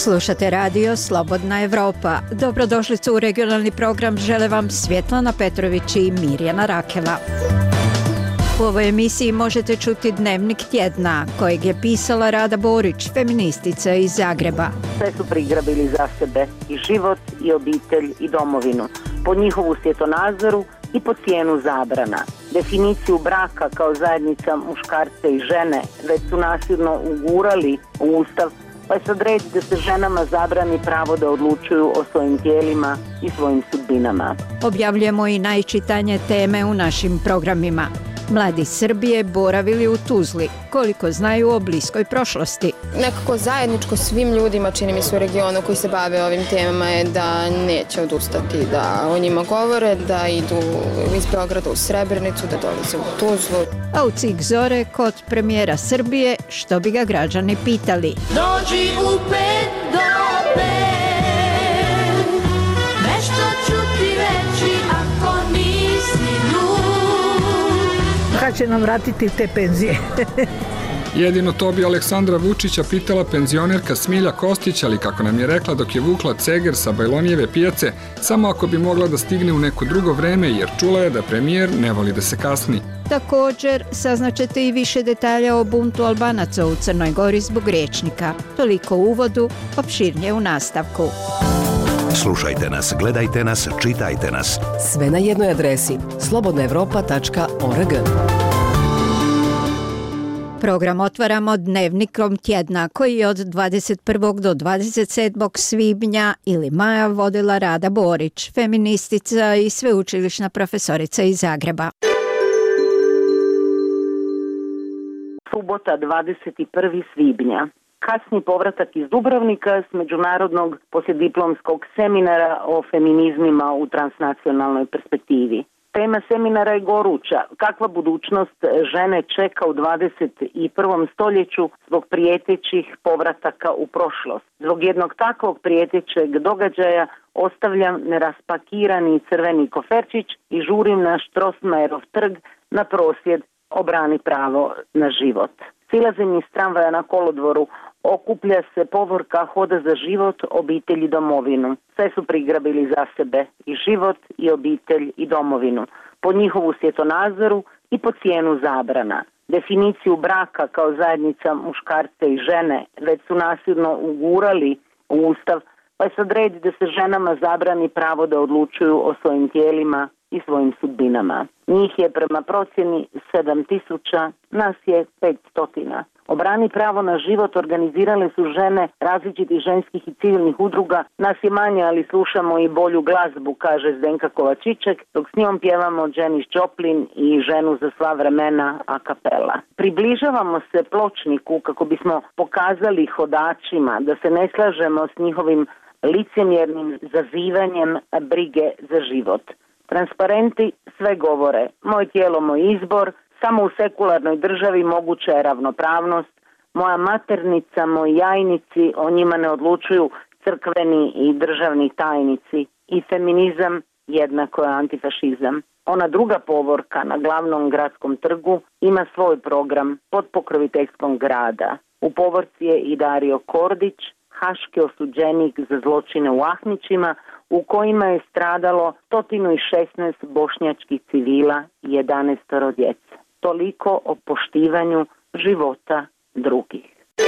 Slušate radio Slobodna Evropa. Dobrodošlicu u regionalni program žele vam Svjetlana Petrović i Mirjana Rakela. U ovoj emisiji možete čuti dnevnik tjedna kojeg je pisala Rada Borić, feministica iz Zagreba. Sve su prigrabili za sebe i život i obitelj i domovinu, po njihovu svjetonazoru i po cijenu zabrana. Definiciju braka kao zajednica muškarca i žene već su nasilno ugurali u Ustav, pa je sad red da se ženama zabrani pravo da odlučuju o svojim tijelima i svojim sudbinama. Objavljujemo i najčitanje teme u našim programima. Mladi Srbije boravili u Tuzli, koliko znaju o bliskoj prošlosti. Nekako zajedničko svim ljudima, čini mi se u regionu koji se bave ovim temama, je da neće odustati, da o njima govore, da idu iz Beograda u Srebrenicu, da dolaze u Tuzlu. A u Cik zore kod premijera Srbije, što bi ga građani pitali. Dođi u 5 do 5, nešto ću ti reći ako nisi ljud. Kad će nam vratiti te penzije? Jedino to bi Aleksandra Vučića pitala penzionerka Smilja Kostić, ali kako nam je rekla dok je vukla ceger sa Bajlonijeve pijace, samo ako bi mogla da stigne u neko drugo vreme, jer čula je da premijer ne voli da se kasni. Također, saznaćete i više detalja o buntu Albanaca u Crnoj Gori zbog rječnika. Toliko u uvodu, opširnije u nastavku. Slušajte nas, gledajte nas, čitajte nas. Sve na jednoj adresi slobodnaevropa.org. Program otvaramo dnevnikom tjedna koji je od 21. do 27. svibnja ili maja vodila Rada Borić, feministica i sveučilišna profesorica iz Zagreba. Subota 21. svibnja. Kasni povratak iz Dubrovnika s međunarodnog poslijediplomskog seminara o feminizmima u transnacionalnoj perspektivi. Tema seminara je goruća. Kakva budućnost žene čeka u 21. stoljeću zbog prijetećih povrataka u prošlost? Zbog jednog takvog prijetećeg događaja ostavljam neraspakirani crveni koferčić i žurim na Strossmayerov trg na prosvjed Obrani pravo na život. Silazim iz tramvaja na kolodvoru, okuplja se povorka Hoda za život, obitelj i domovinu. Sve su prigrabili za sebe i život i obitelj i domovinu, po njihovu svjetonazoru i po cijenu zabrana. Definiciju braka kao zajednica muškarca i žene već su nasilno ugurali u Ustav, pa je sad red da se ženama zabrani pravo da odlučuju o svojim tijelima i svojim sudbinama. Njih je prema procjeni 7.000, nas je 500. Obrani pravo na život organizirale su žene različitih ženskih i civilnih udruga. Nas je manje, ali slušamo i bolju glazbu, kaže Zdenka Kovačiček, dok s njom pjevamo Janis Joplin i Ženu za sva vremena a kapela. Približavamo se pločniku kako bismo pokazali hodačima da se ne slažemo s njihovim licemjernim zazivanjem brige za život. Transparenti sve govore, moj tijelo, moj izbor, samo u sekularnoj državi moguća je ravnopravnost, moja maternica, moji jajnici, o njima ne odlučuju crkveni i državni tajnici, i feminizam jednako je antifašizam. Ona druga povorka na glavnom gradskom trgu ima svoj program pod pokroviteljstvom grada. U povorci je i Dario Kordić, haški osuđenik za zločine u Ahmićima, u kojima je stradalo 116 bošnjačkih civila i 11 djece. Toliko o poštivanju života drugih.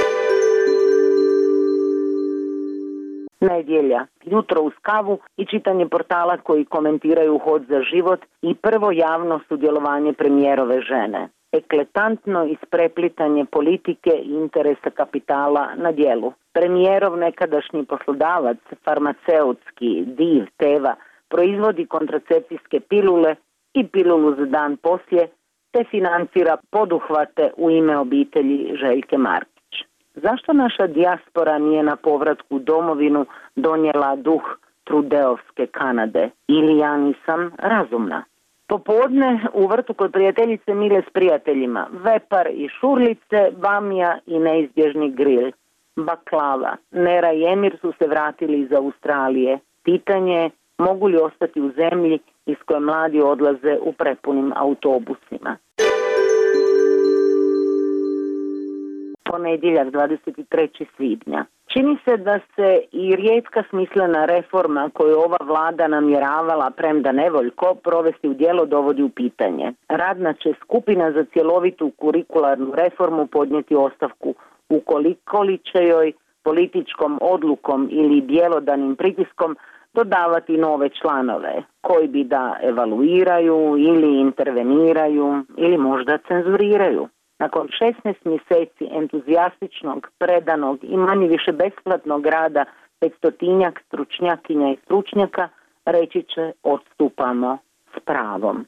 Nedjelja, jutro uz kavu i čitanje portala koji komentiraju Hod za život i prvo javno sudjelovanje premijerove žene. Ekletantno ispreplitanje politike i interesa kapitala na djelu. Premijerov nekadašnji poslodavac, farmaceutski div Teva, proizvodi kontracepcijske pilule i pilulu za dan poslije, te financira poduhvate u ime obitelji Željke Markić. Zašto naša dijaspora nije na povratku u domovinu donijela duh trudeovske Kanade? Ili ja nisam razumna? Popodne u vrtu kod prijateljice Mile s prijateljima, vepar i šurlice, bamija i neizbježni gril. Baklava, Nera i Emir su se vratili iz Australije. Pitanje je mogu li ostati u zemlji iz koje mladi odlaze u prepunim autobusima. Ponedjeljak 23. svibnja. Čini se da se i rijetka smislena reforma koju ova vlada namjeravala, premda nevoljko, provesti u djelo dovodi u pitanje. Radna će skupina za cjelovitu kurikularnu reformu podnijeti ostavku ukoliko li će joj političkom odlukom ili bjelodanim pritiskom dodavati nove članove koji bi da evaluiraju ili interveniraju ili možda cenzuriraju. Nakon 16 mjeseci entuzijastičnog, predanog i manje-više besplatnog rada 500 stručnjakinja i stručnjaka reći će odstupamo s pravom.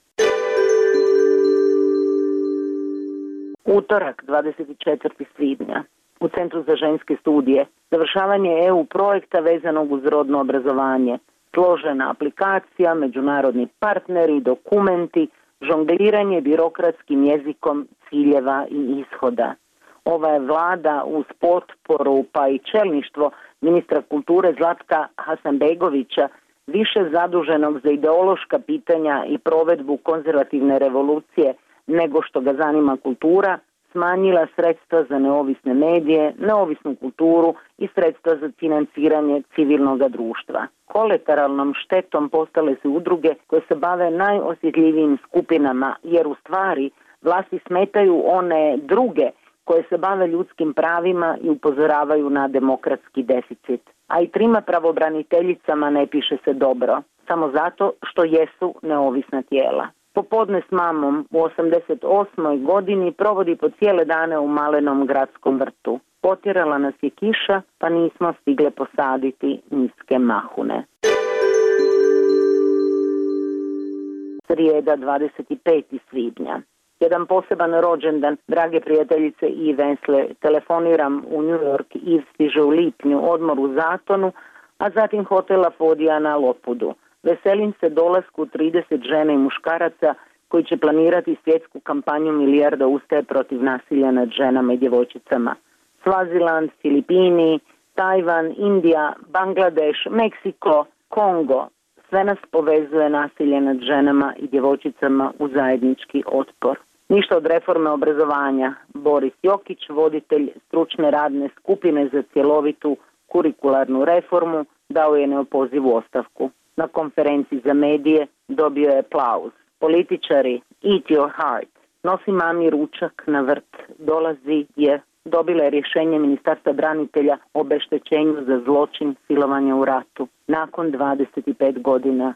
Utorak 24. svibnja. U Centru za ženske studije završavanje EU projekta vezanog uz rodno obrazovanje, složena aplikacija, međunarodni partneri, dokumenti, žongliranje birokratskim jezikom ciljeva i ishoda. Ova je vlada uz potporu pa i čelništvo ministra kulture Zlatka Hasanbegovića, više zaduženog za ideološka pitanja i provedbu konzervativne revolucije nego što ga zanima kultura, smanjila sredstva za neovisne medije, neovisnu kulturu i sredstva za financiranje civilnog društva. Kolateralnom štetom postale su udruge koje se bave najosjetljivijim skupinama, jer u stvari vlasti smetaju one druge koje se bave ljudskim pravima i upozoravaju na demokratski deficit. A i trima pravobraniteljicama ne piše se dobro, samo zato što jesu neovisna tijela. Popodne s mamom u 88. godini provodi po cijele dane u malenom gradskom vrtu. Potjerala nas je kiša, pa nismo stigle posaditi niske mahune. Srijeda 25. svibnja. Jedan poseban rođendan, drage prijateljice i Vensle, telefoniram u New York i stiže u lipnju, odmor u Zatonu, a zatim hotela Fodija na Lopudu. Veselim se dolasku 30 žena i muškaraca koji će planirati svjetsku kampanju milijarda ustaje protiv nasilja nad ženama i djevojčicama. Svaziland, Filipini, Tajvan, Indija, Bangladeš, Meksiko, Kongo, sve nas povezuje nasilje nad ženama i djevojčicama u zajednički otpor. Ništa od reforme obrazovanja. Boris Jokić, voditelj stručne radne skupine za cjelovitu kurikularnu reformu, dao je neopozivu ostavku. Na konferenciji za medije dobio je aplauz. Političari, eat your heart. Nosi mami ručak na vrt. Dolazi je. Dobila je rješenje Ministarstva branitelja o obeštećenju za zločin silovanja u ratu. Nakon 25 godina.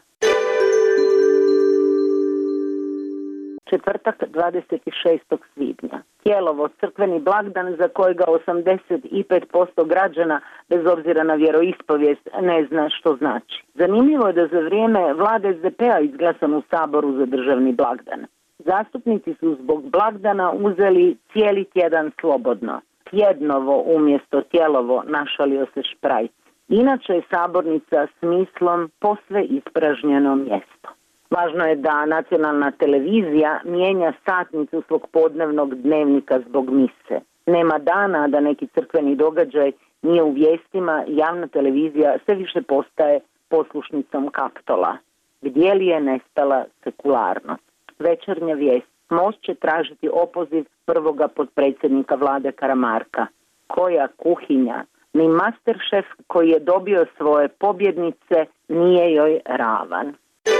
Četvrtak 26. svibnja. Tjelovo, crkveni blagdan za kojega 85% građana, bez obzira na vjeroispovijest, ne zna što znači. Zanimljivo je da za vrijeme vlade SDP-a izglasan u Saboru za državni blagdan. Zastupnici su zbog blagdana uzeli cijeli tjedan slobodno. Tjednovo umjesto tjelovo, našalio se Šprajc. Inače je sabornica smislom posve ispražnjeno mjesto. Važno je da nacionalna televizija mijenja satnicu svog podnevnog dnevnika zbog mise. Nema dana da neki crkveni događaj nije u vijestima, javna televizija sve više postaje poslušnicom Kaptola. Gdje li je nestala sekularnost? Večernja vijest. Most će tražiti opoziv prvoga potpredsjednika vlade Karamarka. Koja kuhinja? Ni Masterchef koji je dobio svoje pobjednice nije joj ravan.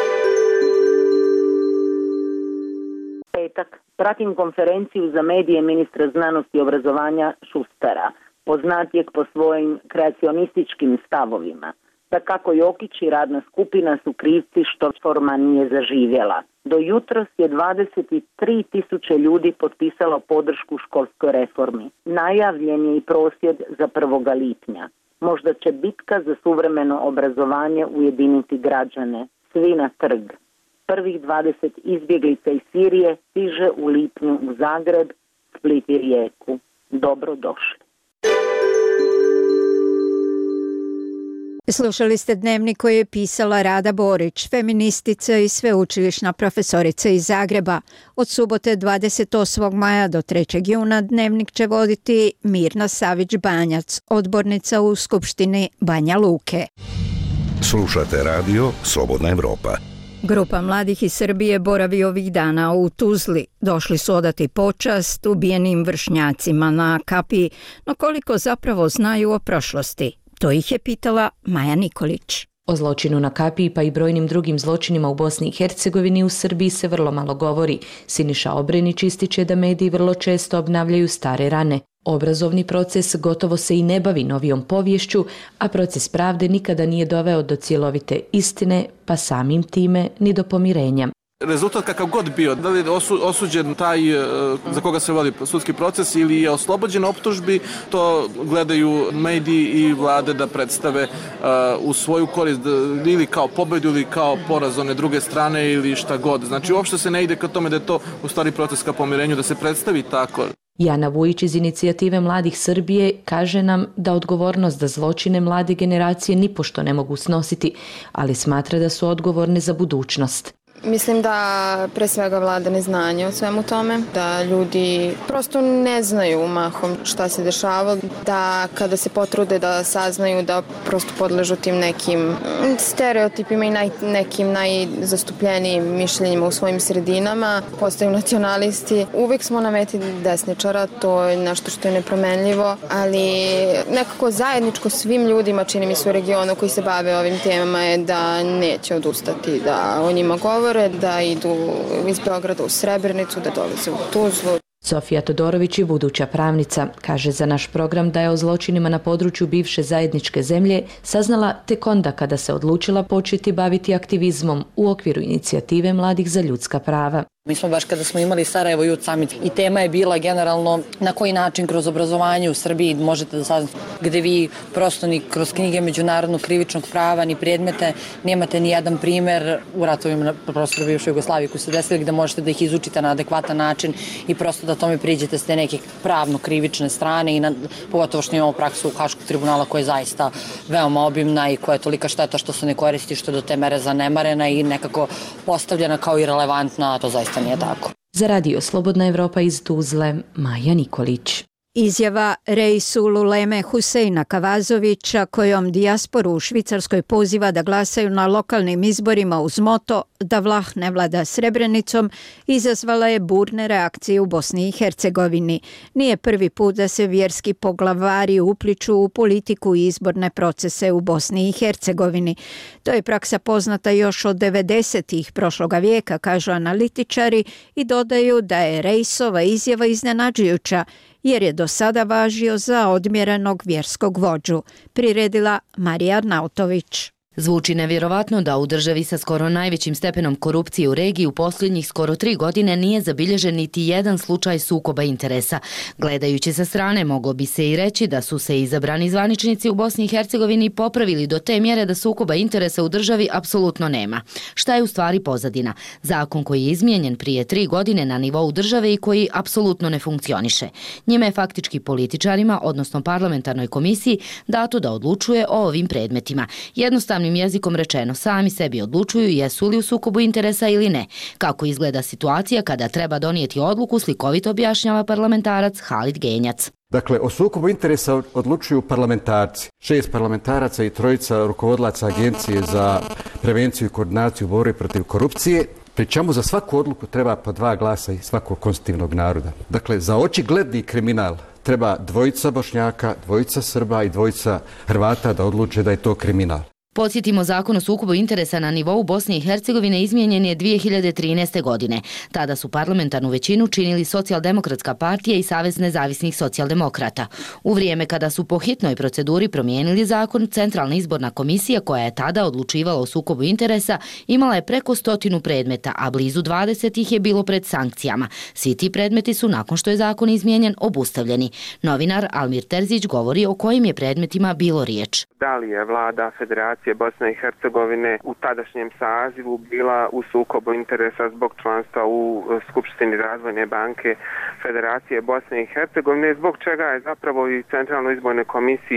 Petak. Pratim konferenciju za medije ministra znanosti i obrazovanja Šustara, poznatijeg po svojim kreacionističkim stavovima. Da kako Jokić i radna skupina su krivci što forma nije zaživjela. Do jutros je 23.000 ljudi potpisalo podršku školskoj reformi. Najavljen je i prosvjed za 1. lipnja. Možda će bitka za suvremeno obrazovanje ujediniti građane. Svi na trg. Prvih 20 izbjeglica iz Sirije stiže u lipnju u Zagreb, Split i Rijeku. Dobro došli. Slušali ste dnevnik koji je pisala Rada Borić, feministica i sveučilišna profesorica iz Zagreba. Od subote 28. maja do 3. juna dnevnik će voditi Mirna Savić-Banjac, odbornica u Skupštini Banja Luke. Slušate radio Slobodna Evropa. Grupa mladih iz Srbije boravi ovih dana u Tuzli. Došli su odati počast ubijenim vršnjacima na kapiji, no koliko zapravo znaju o prošlosti? To ih je pitala Maja Nikolić. O zločinu na kapiji pa i brojnim drugim zločinima u Bosni i Hercegovini u Srbiji se vrlo malo govori. Siniša Obrenić ističe da mediji vrlo često obnavljaju stare rane. Obrazovni proces gotovo se i ne bavi novijom poviješću, a proces pravde nikada nije doveo do cjelovite istine, pa samim time ni do pomirenja. Rezultat kakav god bio, da li je osuđen taj za koga se vodi sudski proces ili je oslobođen optužbi, to gledaju mediji i vlade da predstave u svoju korist ili kao pobedu ili kao poraz one druge strane ili šta god. Znači uopšte se ne ide ka tome da je to u stvari proces ka pomirenju, da se predstavi tako. Jana Vujić iz inicijative Mladih Srbije kaže nam da odgovornost za zločine mlade generacije nipošto ne mogu snositi, ali smatra da su odgovorne za budućnost. Mislim da pre svega vlada neznanje o svemu tome, da ljudi prosto ne znaju mahom šta se dešava, da kada se potrude da saznaju da prosto podležu tim nekim stereotipima i nekim najzastupljenijim mišljenjima u svojim sredinama, postaju nacionalisti. Uvijek smo na meti desničara, to je nešto što je nepromenljivo, ali nekako zajedničko svim ljudima, čini mi se u regionu koji se bave ovim temama, je da neće odustati, da o njima govore, da idu iz Beograda u Srebrenicu, da dolaze u Tuzlu. Sofija Todorović je buduća pravnica. Kaže za naš program da je o zločinima na području bivše zajedničke zemlje saznala tek onda kada se odlučila početi baviti aktivizmom u okviru inicijative Mladih za ljudska prava. Mi smo baš kada smo imali Sarajevo Youth Summit i tema je bila generalno na koji način kroz obrazovanje u Srbiji možete da saznate, gde vi prosto ni kroz knjige međunarodnog krivičnog prava ni predmete nemate ni jedan primer u ratovima na prostoru bivše Jugoslavije koji su desili gde možete da ih izučite na adekvatan način i prosto da tome priđete s te neke pravno-krivične strane i pogotovo što imamo praksu Haškog tribunala koja je zaista veoma obimna i koja je tolika šteta što se ne koristi, što je do te mere zanemarena i nekako postavljena kao irelevantna, a to zaista nije tako. Za radio Slobodna Evropa iz Tuzle, Maja Nikolić. Izjava Reisul Uleme Huseina Kavazovića kojom dijasporu u Švicarskoj poziva da glasaju na lokalnim izborima uz moto da Vlah ne vlada Srebrenicom izazvala je burne reakcije u Bosni i Hercegovini. Nije prvi put da se vjerski poglavari upliču u politiku i izborne procese u Bosni i Hercegovini. To je praksa poznata još od 90-ih prošloga vijeka, kažu analitičari i dodaju da je Reisova izjava iznenađujuća jer je do sada važio za odmjerenog vjerskog vođu, priredila Marija Arnautović. Zvuči nevjerovatno da u državi sa skoro najvećim stepenom korupcije u regiji u posljednjih skoro 3 godine nije zabilježen niti jedan slučaj sukoba interesa. Gledajući sa strane, moglo bi se i reći da su se izabrani zvaničnici u Bosni i Hercegovini popravili do te mjere da sukoba interesa u državi apsolutno nema. Šta je u stvari pozadina? Zakon koji je izmijenjen prije 3 godine na nivou države i koji apsolutno ne funkcioniše. Njime je faktički političarima, odnosno parlamentarnoj komisiji, dato da odlučuje o ovim predmetima. Jednostavnim jezikom rečeno, sami sebi odlučuju jesu li u sukobu interesa ili ne. Kako izgleda situacija kada treba donijeti odluku, slikovito objašnjava parlamentarac Halid Genjac. Dakle, o sukobu interesa odlučuju parlamentarci. 6 parlamentaraca i 3 rukovodilaca Agencije za prevenciju i koordinaciju borbe protiv korupcije, pri čemu za svaku odluku treba po 2 glasa i svakog konstitutivnog naroda. Dakle, za očigledni kriminal treba 2 Bošnjaka, 2 Srba i 2 Hrvata da odluče da je to kriminal. Podsjetimo, zakon o sukobu interesa na nivou Bosne i Hercegovine izmijenjen je 2013. godine. Tada su parlamentarnu većinu činili Socijaldemokratska partija i Savez nezavisnih socijaldemokrata. U vrijeme kada su po hitnoj proceduri promijenili zakon, Centralna izborna komisija koja je tada odlučivala o sukobu interesa imala je preko 100 predmeta, a blizu 20 ih je bilo pred sankcijama. Svi ti predmeti su, nakon što je zakon izmijenjen, obustavljeni. Novinar Almir Terzić govori o kojim je predmetima bilo riječ. Da li je vlada Federacije Bosne i Hercegovine u tadašnjem sazivu bila u sukobu interesa zbog članstva u Skupštini Razvojne banke Federacije Bosne i Hercegovine, zbog čega je zapravo i Centralnoj izbornoj komisiji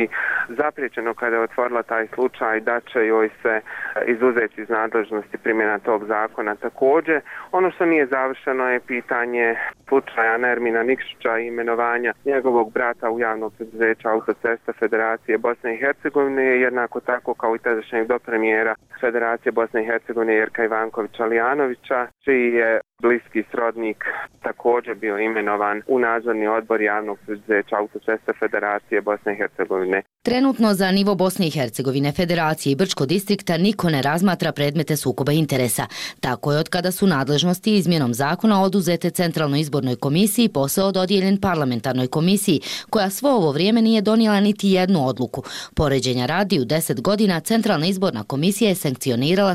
zapriječeno kada je otvorila taj slučaj da će joj se izuzeti iz nadležnosti primjena tog zakona. Također, ono što nije završeno je pitanje slučaja Nermina Nikšića i imenovanja njegovog brata u javno preduzeće Autocesta Federacije Bosne i Hercegovine, jednako tako kao i tadašnjeg dopremijera Federacije Bosne i Hercegovine Jerka Ivankovića Lijanovića, čiji je bliski srodnik također bio imenovan u nadzorni odbor javnog preduzeća Autocesta Federacije Bosne i Hercegovine. Trenutno za nivo Bosne i Hercegovine, Federacije i Brčko distrikta niko ne razmatra predmete sukoba interesa. Tako je od kada su nadležnosti izmjenom zakona oduzete Centralnoj izbornoj komisiji, posao dodijeljen parlamentarnoj komisiji, koja svo ovo vrijeme nije donijela niti jednu odluku. Poređenja radi, u 10 godina Centralna izborna komisija je sankcionirala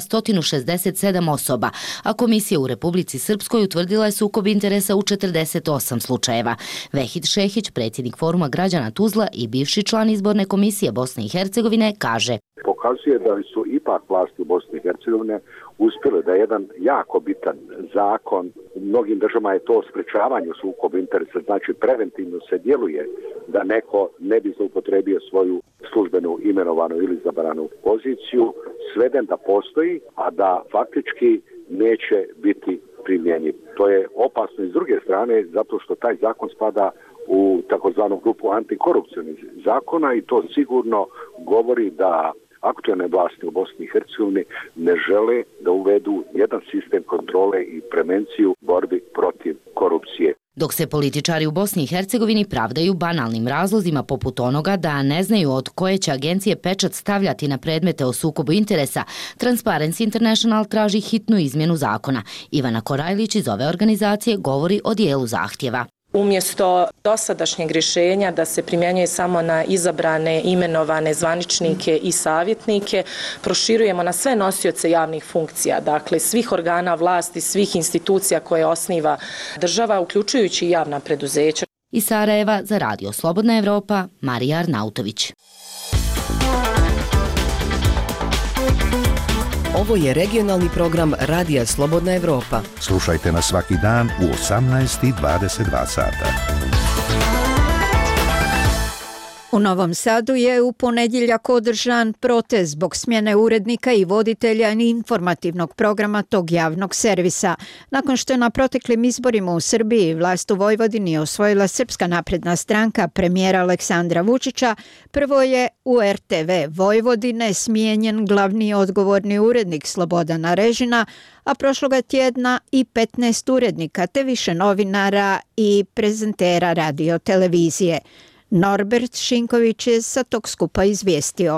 167 osoba, a komisija u Republici Srpskoj utvrdila je sukob interesa u 48 slučajeva. Vehid Šehić, predsjednik Foruma građana Tuzla i bivši član izborne komisije Bosne i Hercegovine, kaže: Pokazuje da su ipak vlasti u Bosni i Hercegovine uspjele da je jedan jako bitan zakon, u mnogim državama je to sprečavanje sukoba interesa, znači preventivno se djeluje da neko ne bi zloupotrebio svoju službenu imenovanu ili izabranu poziciju, sveden da postoji, a da faktički neće biti primjenjiv. To je opasno i s druge strane zato što taj zakon spada u takozvanu grupu antikorupcionih zakona i to sigurno govori da aktualne vlasti u Bosni i Hercegovini ne žele da uvedu jedan sistem kontrole i prevenciju borbi protiv korupcije. Dok se političari u Bosni i Hercegovini pravdaju banalnim razlozima poput onoga da ne znaju od koje će agencije pečat stavljati na predmete o sukobu interesa, Transparency International traži hitnu izmjenu zakona. Ivana Korajlić iz ove organizacije govori o dijelu zahtjeva. Umjesto dosadašnjeg rješenja da se primjenjuje samo na izabrane, imenovane zvaničnike i savjetnike, proširujemo na sve nosioce javnih funkcija, dakle svih organa vlasti, svih institucija koje osniva država, uključujući i javna preduzeća. Iz Sarajeva za Radio Slobodna Evropa, Marija Arnautović. Ovo je regionalni program Radija Slobodna Evropa. Slušajte nas svaki dan u 18:22 sata. U Novom Sadu je u ponedjeljak održan protest zbog smjene urednika i voditelja informativnog programa tog javnog servisa. Nakon što je na proteklim izborima u Srbiji vlast u Vojvodini osvojila Srpska napredna stranka premijera Aleksandra Vučića, prvo je u RTV Vojvodine smijenjen glavni odgovorni urednik Slobodan Arežina, a prošloga tjedna i 15 urednika te više novinara i prezentera radio televizije. Norbert Šinković je sa tog skupa izvijestio.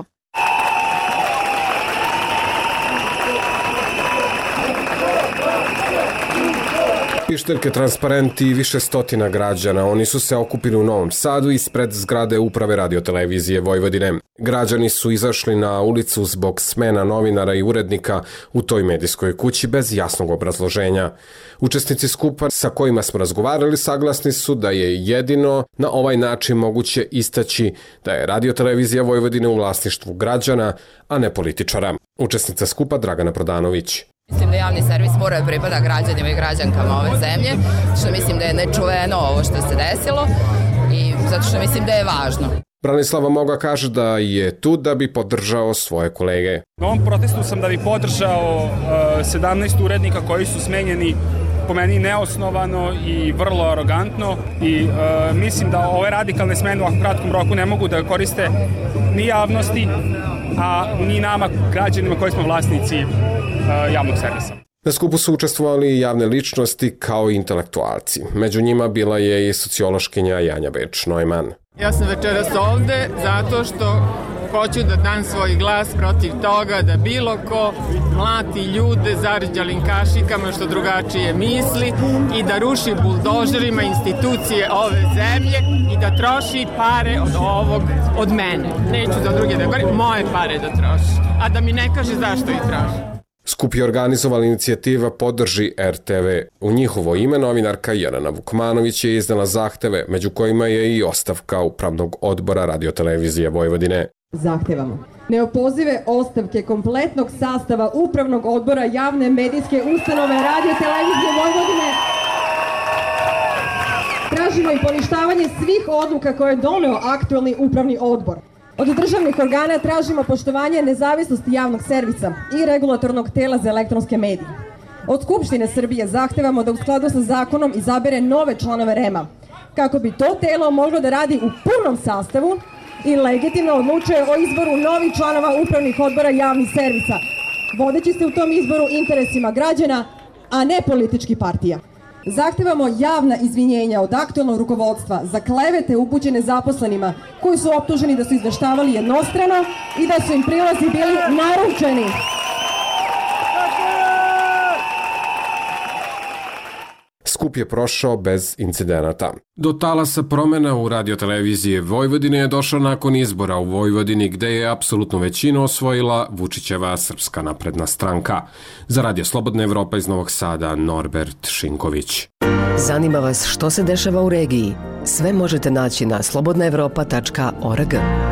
Pišteljke, transparenti i više stotina građana. Oni su se okupili u Novom Sadu ispred zgrade uprave radiotelevizije Vojvodine. Građani su izašli na ulicu zbog smena novinara i urednika u toj medijskoj kući bez jasnog obrazloženja. Učesnici skupa sa kojima smo razgovarali saglasni su da je jedino na ovaj način moguće istaći da je radiotelevizija Vojvodine u vlasništvu građana, a ne političara. Učesnica skupa Dragana Prodanović. Mislim da javni servis mora pripada građanima i građankama ove zemlje, što mislim da je nečuveno ovo što se desilo i zato što mislim da je važno. Branislava Moga kaže da je tu da bi podržao svoje kolege. Na ovom protestu sam da bi podržao 17 urednika koji su smenjeni po meni neosnovano i vrlo arogantno i mislim da ove radikalne smene u ovakvom kratkom roku ne mogu da koriste ni javnosti, a ni nama građanima koji smo vlasnici javnog servisa. Na skupu su učestvovali javne ličnosti kao i intelektualci. Među njima bila je i sociološkinja Janja Beč-Neumann. Ja sam večeras ovde zato što hoću da dam svoj glas protiv toga da bilo ko mlati ljude zarđalim kašikama što drugačije misli i da ruši buldožerima institucije ove zemlje i da troši pare od mene. Neću za druge da govorim, moje pare da troši, a da mi ne kaže zašto ih troši. Skup je organizovala inicijativa Podrži RTV. U njihovo ime novinarka Jelena Vukmanović je iznala zahteve, među kojima je i ostavka Upravnog odbora radiotelevizije Vojvodine. Zahtevamo neopozive ostavke kompletnog sastava Upravnog odbora javne medijske ustanove radiotelevizije Vojvodine. Tražimo i poništavanje svih odluka koje je doneo aktualni Upravni odbor. Od državnih organa tražimo poštovanje nezavisnosti javnog servisa i regulatornog tela za elektronske medije. Od Skupštine Srbije zahtevamo da u skladu sa zakonom izabere nove članove REM-a, kako bi to telo moglo da radi u punom sastavu i legitimno odlučuje o izboru novih članova upravnih odbora javnih servisa, vodeći se u tom izboru interesima građana, a ne političkih partija. Zahtevamo javna izvinjenja od aktualnog rukovodstva za klevete upućene zaposlenima koji su optuženi da su izveštavali jednostrano i da su im prilozi bili naručeni. Skup je prošao bez incidenata. Do talasa promena u radiotelevizije Vojvodine je došao nakon izbora u Vojvodini gde je apsolutnu većinu osvojila Vučićeva Srpska napredna stranka. Za Radio Slobodna Evropa iz Novog Sada, Norbert Šinković. Zanima vas što se dešava u regiji? Sve možete naći na slobodnaevropa.org.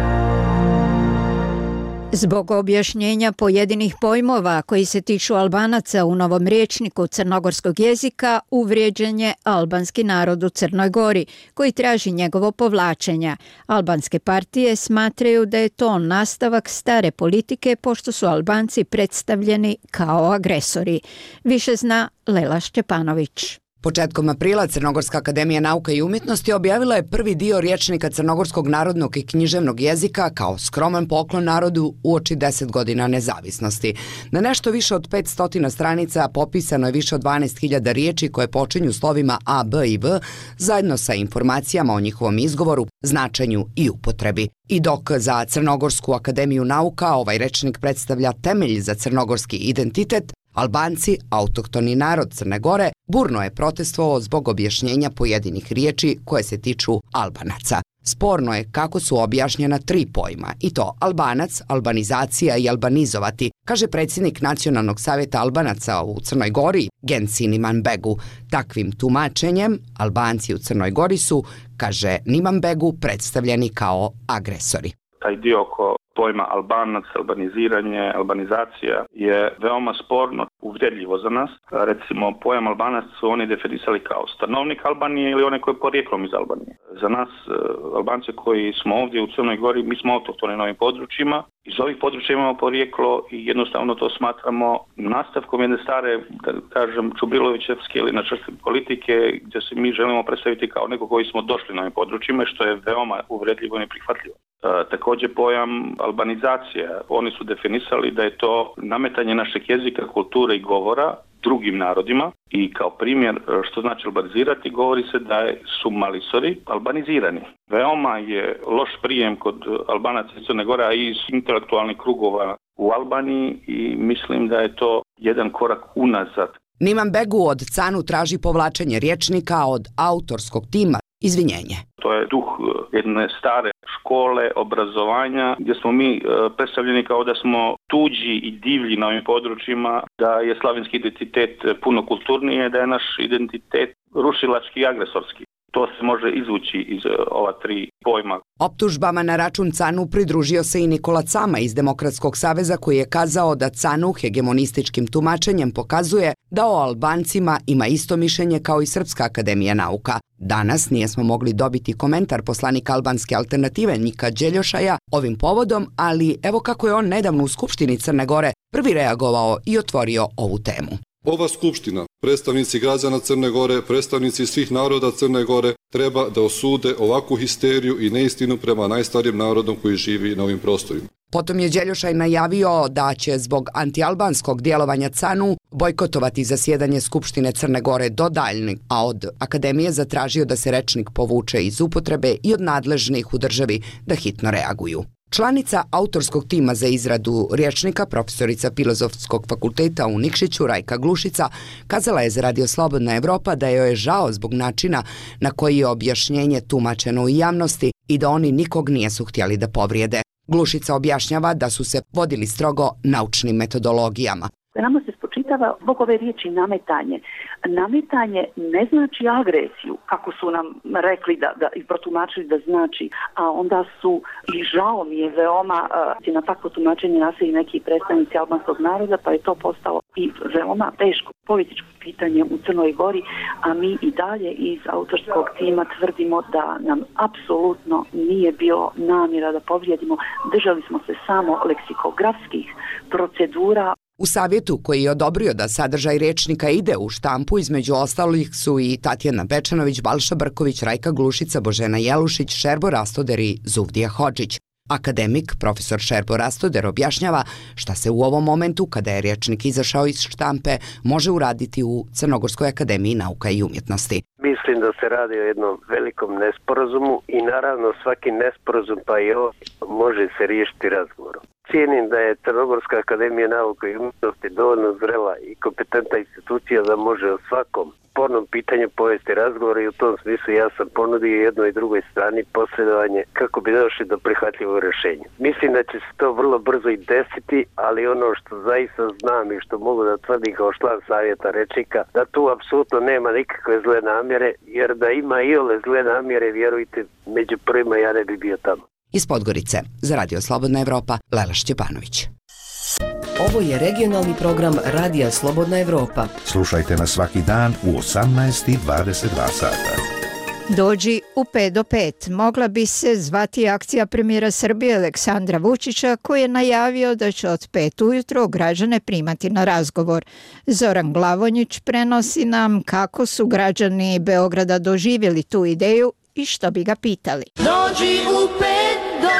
Zbog objašnjenja pojedinih pojmova koji se tiču Albanaca u novom rječniku crnogorskog jezika, uvrijeđen je albanski narod u Crnoj Gori, koji traži njegovo povlačenje. Albanske partije smatraju da je to nastavak stare politike, pošto su Albanci predstavljeni kao agresori. Više zna Lela Šćepanović. Početkom aprila Crnogorska akademija nauka i umjetnosti objavila je prvi dio rječnika crnogorskog narodnog i književnog jezika kao skroman poklon narodu uoči 10 godina nezavisnosti. Na nešto više od 500 stranica popisano je više od 12.000 riječi koje počinju slovima A, B i V, zajedno sa informacijama o njihovom izgovoru, značenju i upotrebi. I dok za Crnogorsku akademiju nauka ovaj rečnik predstavlja temelj za crnogorski identitet, Albanci, autohtoni narod Crne Gore, burno je protestovao zbog objašnjenja pojedinih riječi koje se tiču Albanaca. Sporno je kako su objašnjena 3 pojma, i to Albanac, albanizacija i albanizovati, kaže predsjednik Nacionalnog savjeta Albanaca u Crnoj Gori, Genci Nimanbegu. Takvim tumačenjem, Albanci u Crnoj Gori su, kaže Nimanbegu, predstavljeni kao agresori. Taj dio oko pojma Albanac, albaniziranje, albanizacija je veoma sporno, uvredljivo za nas. Recimo, pojam Albanac su oni definisali kao stanovnik Albanije ili onaj koji je porijeklom iz Albanije. Za nas, Albance koji smo ovdje u Crnoj Gori, mi smo autohtoni na ovim područjima. Iz ovih područja imamo porijeklo i jednostavno to smatramo nastavkom jedne stare, da kažem, Čubrilovićevske ili načrtne politike gdje se mi želimo predstaviti kao neko koji smo došli na ovim područjima, što je veoma uvredljivo i neprihvatljivo. Također pojam albanizacija. Oni su definisali da je to nametanje našeg jezika, kulture i govora drugim narodima i kao primjer što znači albanizirati govori se da su malisori albanizirani. Veoma je loš prijem kod Albanaca iz Crne Gore, a i iz intelektualnih krugova u Albaniji i mislim da je to jedan korak unazad. Nimanbegu od Canu traži povlačenje rječnika, od autorskog tima izvinjenje. To je duh jedne stare škole, obrazovanja, gdje smo mi predstavljeni kao da smo tuđi i divlji na ovim područjima, da je slavenski identitet puno kulturnije, da je naš identitet rušilački i agresorski. To se može izvući iz ova 3 pojma. Optužbama na račun Canu pridružio se i Nikola Cama iz Demokratskog saveza koji je kazao da Canu hegemonističkim tumačenjem pokazuje da o Albancima ima isto mišljenje kao i Srpska akademija nauka. Danas nijesmo mogli dobiti komentar poslanika albanske alternative Nika Đeljošaja ovim povodom, ali evo kako je on nedavno u Skupštini Crne Gore prvi reagovao i otvorio ovu temu. Ova skupština, predstavnici građana Crne Gore, predstavnici svih naroda Crne Gore, treba da osude ovakvu histeriju i neistinu prema najstarijem narodom koji živi na ovim prostorima. Potom je Đeljošaj najavio da će zbog antialbanskog djelovanja Canu bojkotovati zasjedanje Skupštine Crne Gore do daljnjeg, a od Akademije zatražio da se rečnik povuče iz upotrebe i od nadležnih u državi da hitno reaguju. Članica autorskog tima za izradu rječnika, profesorica Filozofskog fakulteta u Nikšiću, Rajka Glušica, kazala je za Radio Slobodna Evropa da joj je žao zbog načina na koji je objašnjenje tumačeno u javnosti i da oni nikog nijesu htjeli da povrijede. Glušica objašnjava da su se vodili strogo naučnim metodologijama. Nama se spočitava zbog ove riječi nametanje. Nametanje ne znači agresiju, kako su nam rekli da i protumačili da znači, a onda su, i žao mi je veoma, na takvo tumačenje naseli neki predstavnici albanskog naroda, pa je to postalo i veoma teško političko pitanje u Crnoj Gori, a mi i dalje iz autorskog tima tvrdimo da nam apsolutno nije bilo namjera da povrijedimo. Držali smo se samo leksikografskih procedura. U savjetu koji je odobrio da sadržaj rečnika ide u štampu, između ostalih su i Tatjana Bečanović, Balša Brković, Rajka Glušica, Božena Jelušić, Šerbo Rastoder i Zuvdija Hodžić. Akademik, profesor Šerbo Rastoder, objašnjava šta se u ovom momentu, kada je rečnik izašao iz štampe, može uraditi u Crnogorskoj akademiji nauka i umjetnosti. Mislim da se radi o jednom velikom nesporazumu i naravno svaki nesporazum, pa i ovo, može se riješiti razgovorom. Cijenim da je Crnogorska akademija nauka i umjetnosti dovoljno zrela i kompetentna institucija da može o svakom spornom pitanju povesti razgovor i u tom smislu ja sam ponudio jednoj i drugoj strani posredovanje kako bi došli do prihvatljivog rješenja. Mislim da će se to vrlo brzo i desiti, ali ono što zaista znam i što mogu da tvrdim kao član savjeta rečnika, da tu apsolutno nema nikakve zle namjere, jer da ima i ole zle namjere, vjerujte, među prvima ja ne bi bio tamo. Iz Podgorice, za Radio Slobodna Evropa, Lela Šćepanović. Ovo je regionalni program Radija Slobodna Evropa. Slušajte nas svaki dan u 18:22 sata. Dođi u 5 do 5. Mogla bi se zvati akcija premijera Srbije Aleksandra Vučića, koji je najavio da će od 5 ujutro građane primati na razgovor. Zoran Glavonjić prenosi nam kako su građani Beograda doživjeli tu ideju i što bi ga pitali. Dođi u 5 do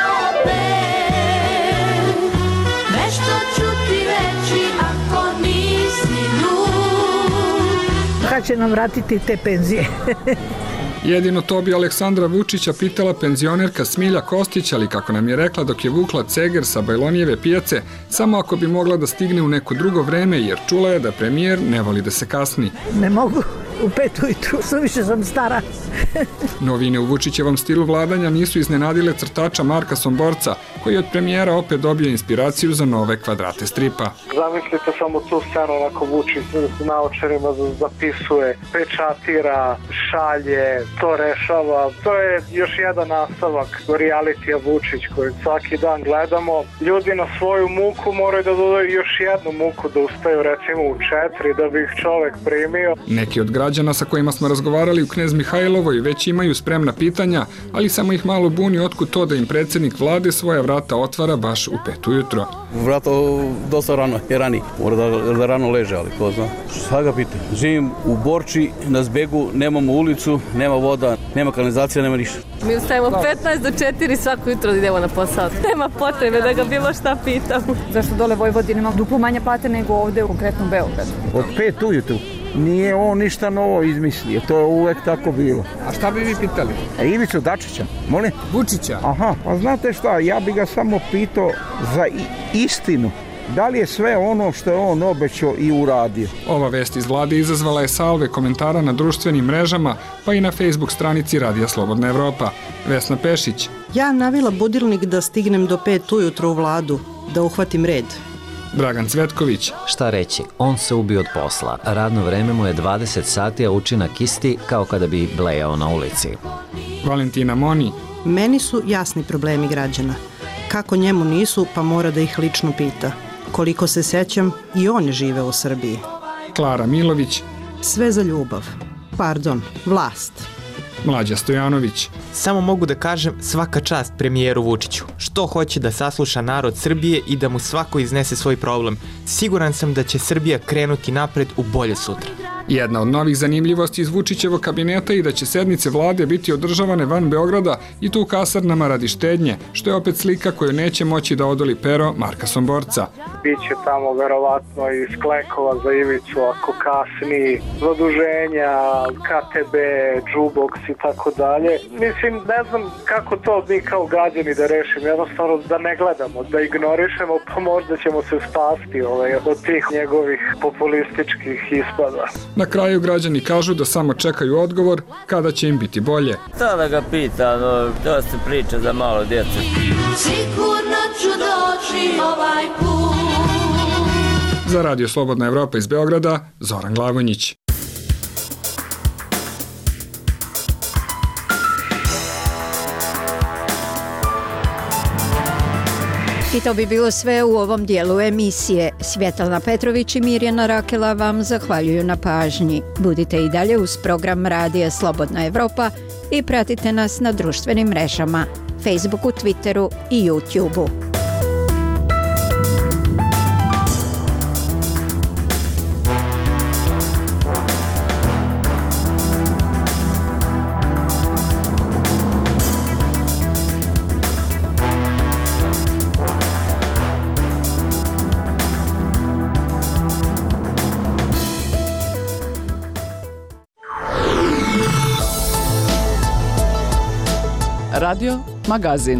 5, nešto ću ti reći ako nisi ljud. Kad će nam vratiti te penzije? Jedino to bi Aleksandra Vučića pitala penzionerka Smilja Kostić, ali kako nam je rekla dok je vukla ceger sa Bajlonijeve pijace, samo ako bi mogla da stigne u neko drugo vreme, jer čula je da premijer ne voli da se kasni. Ne mogu u 5 ujutru, suviše sam stara. Novine u Vučićevom stilu vladanja nisu iznenadile crtača Marka Somborca, koji je od premijera opet dobio inspiraciju za nove kvadrate stripa. Zamislite samo tu scenu, onako Vučić s naočarima zapisuje, pečatira, šalje, to rešava. To je još jedan nastavak realitija Vučić koji svaki dan gledamo. Ljudi na svoju muku moraju da dodaju još jednu muku, da ustaju recimo u 4 da bi ih čovek primio. Neki od građana sa kojima smo razgovarali u Knez Mihajlovoj već imaju spremna pitanja, ali samo ih malo buni otkud to da im predsjednik vlade svoja vrata otvara baš u 5 ujutro. Vrata dosta rano, je rani. Mora da rano leže, ali ko zna. Šta ga pita? Živim u Borči, na Zbegu, nemamo ulicu, nema voda, nema kanalizacija, nema ništa. Mi ustajemo 15 do 4 svako jutro da idemo na posao. Nema potrebe da ga bilo šta pitamo. Zašto dole Vojvodina ima duplo manje plate nego ovde u konkretnom Beogradu? Od 5 ujutru. Nije on ništa novo izmislio, to je uvek tako bilo. A šta bi vi pitali? Ivicu Dačića, molim? Vučića? Aha, pa znate šta, ja bi ga samo pitao za istinu. Da li je sve ono što je on obećao i uradio? Ova vest iz vlade izazvala je salve komentara na društvenim mrežama, pa i na Facebook stranici Radija Slobodna Evropa. Vesna Pešić. Ja navila budilnik da stignem do 5 ujutro u vladu, da uhvatim red. Dragan Cvetković. Šta reći, on se ubio od posla. Radno vreme mu je 20 sati, a učinak isti kao kada bi blejao na ulici. Valentina Moni. Meni su jasni problemi građana. Kako njemu nisu, pa mora da ih lično pita. Koliko se sećam, i on je živeo u Srbiji. Klara Milović. Sve za ljubav. Pardon, vlast. Mlađa Stojanović. Samo mogu da kažem svaka čast premijeru Vučiću. Što hoće da sasluša narod Srbije i da mu svako iznese svoj problem. Siguran sam da će Srbija krenuti napred u bolje sutra. Jedna od novih zanimljivosti iz Vučićevog kabineta je da će sednice vlade biti održavane van Beograda i tu u kasarnama radi štednje, što je opet slika koju neće moći da odoli pero Marka Somborca. Biće tamo verovatno i sklekova za Ivicu ako kasni, zaduženja, KTB, Džubox i tako dalje. Mislim, ne znam kako to mi kao građani da rešimo, jednostavno da ne gledamo, da ignorišemo, pa možda ćemo se spasti od tih njegovih populističkih ispada. Na kraju građani kažu da samo čekaju odgovor kada će im biti bolje. To da ga pita, to se priča za malo djece. Sigurno ću doći ovaj put. Za Radio Slobodna Evropa iz Beograda, Zoran Glavonjić. I to bi bilo sve u ovom dijelu emisije. Svjetlana Petrović i Mirjana Rakela vam zahvaljuju na pažnji. Budite i dalje uz program Radija Slobodna Evropa i pratite nas na društvenim mrežama, Facebooku, Twitteru i YouTubeu. Radio Magazin.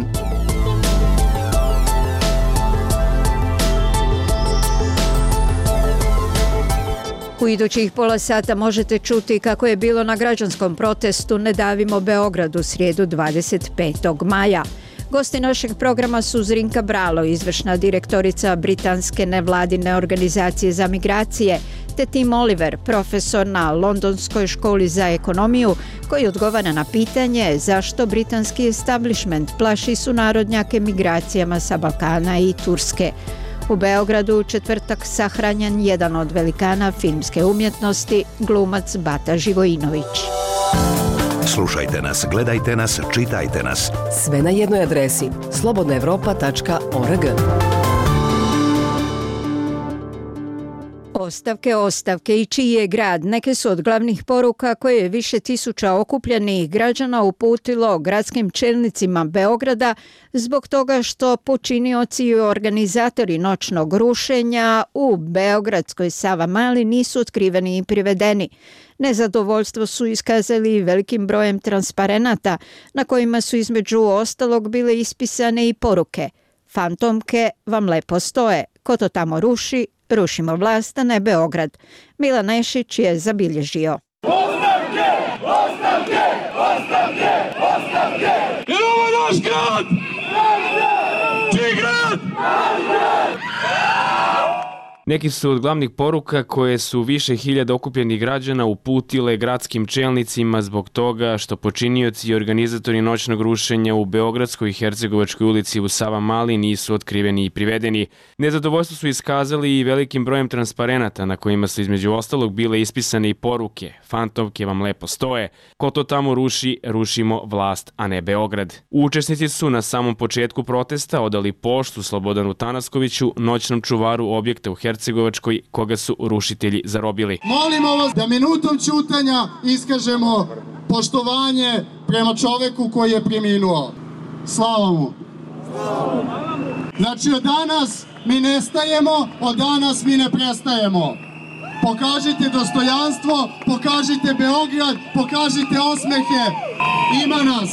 U idućih pola sata možete čuti kako je bilo na građanskom protestu Ne davimo Beograd u srijedu 25. maja. Gosti našeg programa su Zrinka Bralo, izvršna direktorica britanske nevladine organizacije za migracije, te Tim Oliver, profesor na Londonskoj školi za ekonomiju, koji odgovara na pitanje zašto britanski establishment plaši sunarodnjake migracijama sa Balkana i Turske. U Beogradu u četvrtak sahranjen jedan od velikana filmske umjetnosti, glumac Bata Živojinović. Slušajte nas, gledajte nas, čitajte nas. Sve na jednoj adresi slobodnaevropa.org. Ostavke, ostavke i čiji je grad neke su od glavnih poruka koje je više tisuća okupljenih građana uputilo gradskim čelnicima Beograda zbog toga što počinioci i organizatori noćnog rušenja u beogradskoj Savamali nisu otkriveni i privedeni. Nezadovoljstvo su iskazali velikim brojem transparenata na kojima su između ostalog bile ispisane i poruke: fantomke vam lepo stoje, ko to tamo ruši, rušimo vlast, a ne Beograd. Milan Nešić je zabilježio. Ostavke! Ostavke! Ostavke! Ostavke! Jer ovo je naš grad! Čiji grad? Naš grad! Neki su od glavnih poruka koje su više hiljada okupljenih građana uputile gradskim čelnicima zbog toga što počinioci i organizatori noćnog rušenja u Beogradskoj i Hercegovačkoj ulici u Savamali nisu otkriveni i privedeni. Nezadovoljstvo su iskazali i velikim brojem transparenata na kojima su između ostalog bile ispisane i poruke: fantomke vam lepo stoje, ko to tamo ruši, rušimo vlast, a ne Beograd. Učesnici su na samom početku protesta odali poštu Slobodanu Tanaskoviću, noćnom čuvaru objekta u Hercegovačkoj, koga su rušitelji zarobili. Molimo vas da minutom ćutanja iskažemo poštovanje prema čoveku koji je preminuo. Slava mu! Znači, od danas mi nestajemo, od danas mi ne prestajemo. Pokažite dostojanstvo, pokažite Beograd, pokažite osmehe. Ima nas!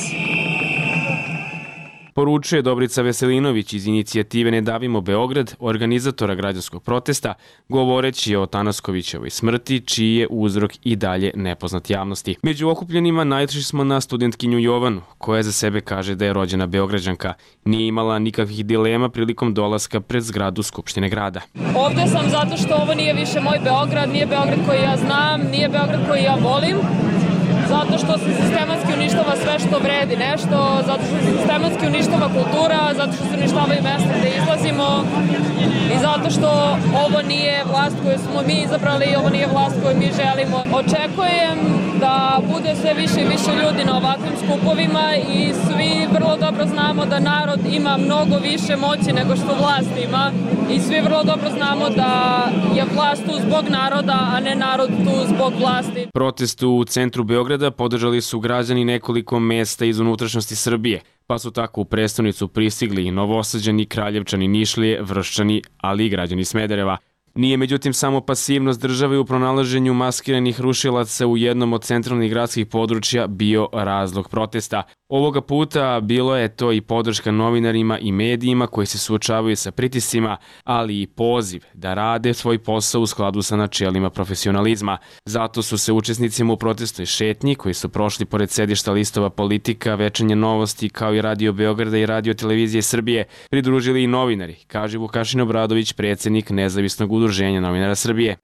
Poručuje Dobrica Veselinović iz inicijative Ne davimo Beograd, organizatora građanskog protesta, govoreći o Tanaskovićevoj smrti, čiji je uzrok i dalje nepoznat javnosti. Među okupljenima naišli smo na studentkinju Jovanu, koja za sebe kaže da je rođena Beograđanka. Nije imala nikakvih dilema prilikom dolaska pred zgradu Skupštine grada. Ovde sam zato što ovo nije više moj Beograd, nije Beograd koji ja znam, nije Beograd koji ja volim. Zato što se sistematski uništava sve što vredi nešto, zato što se sistematski uništava kultura, zato što se uništavaju mesta gde izlazimo i zato što ovo nije vlast koju smo mi izabrali i ovo nije vlast koju mi želimo. Očekujem da bude sve više i više ljudi na ovakvim skupovima i svi vrlo dobro znamo da narod ima mnogo više moći nego što vlast ima i svi vrlo dobro znamo da je vlast tu zbog naroda, a ne narod tu zbog vlasti. Protest u centru Beograda podržali su građani nekoliko mesta iz unutrašnjosti Srbije, pa su tako u prestonicu pristigli i Novosađani, Kraljevčani, Nišlije, Vrščani, ali i građani Smedereva. Nije međutim samo pasivnost države u pronalaženju maskiranih rušilaca u jednom od centralnih gradskih područja bio razlog protesta. Ovoga puta bilo je to i podrška novinarima i medijima koji se suočavaju sa pritiscima, ali i poziv da rade svoj posao u skladu sa načelima profesionalizma. Zato su se učesnicima u protestnoj šetnji, koji su prošli pored sedišta listova Politika, Večernje novosti, kao i Radio Beograda i Radio Televizije Srbije, pridružili i novinari, kaže Vukašin Obradović, predsjednik Nezavisnog udruženja Udruženja novinara Srbije.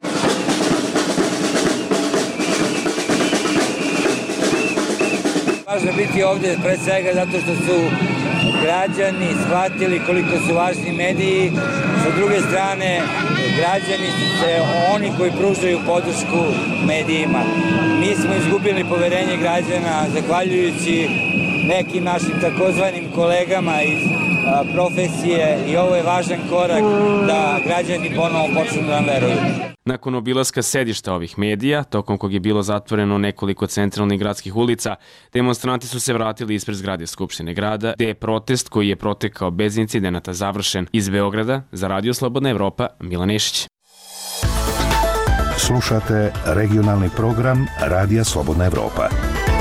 Važno biti ovdje pre svega zato što su građani shvatili koliko su važni mediji. Sa druge strane, građani su oni koji pružaju podršku medijima. Mi smo izgubili poverenje građana zahvaljujući nekim našim takozvanim kolegama iz profesije i ovo je važan korak da građani ponovo počnu da nam veruju. Nakon obilaska sedišta ovih medija, tokom kog je bilo zatvoreno nekoliko centralnih gradskih ulica, demonstranti su se vratili ispred zgrade Skupštine grada, gde je protest koji je protekao bez incidenata završen. Iz Beograda, za Radio Slobodna Evropa, Milan Nešić. Slušate regionalni program Radija Slobodna Evropa.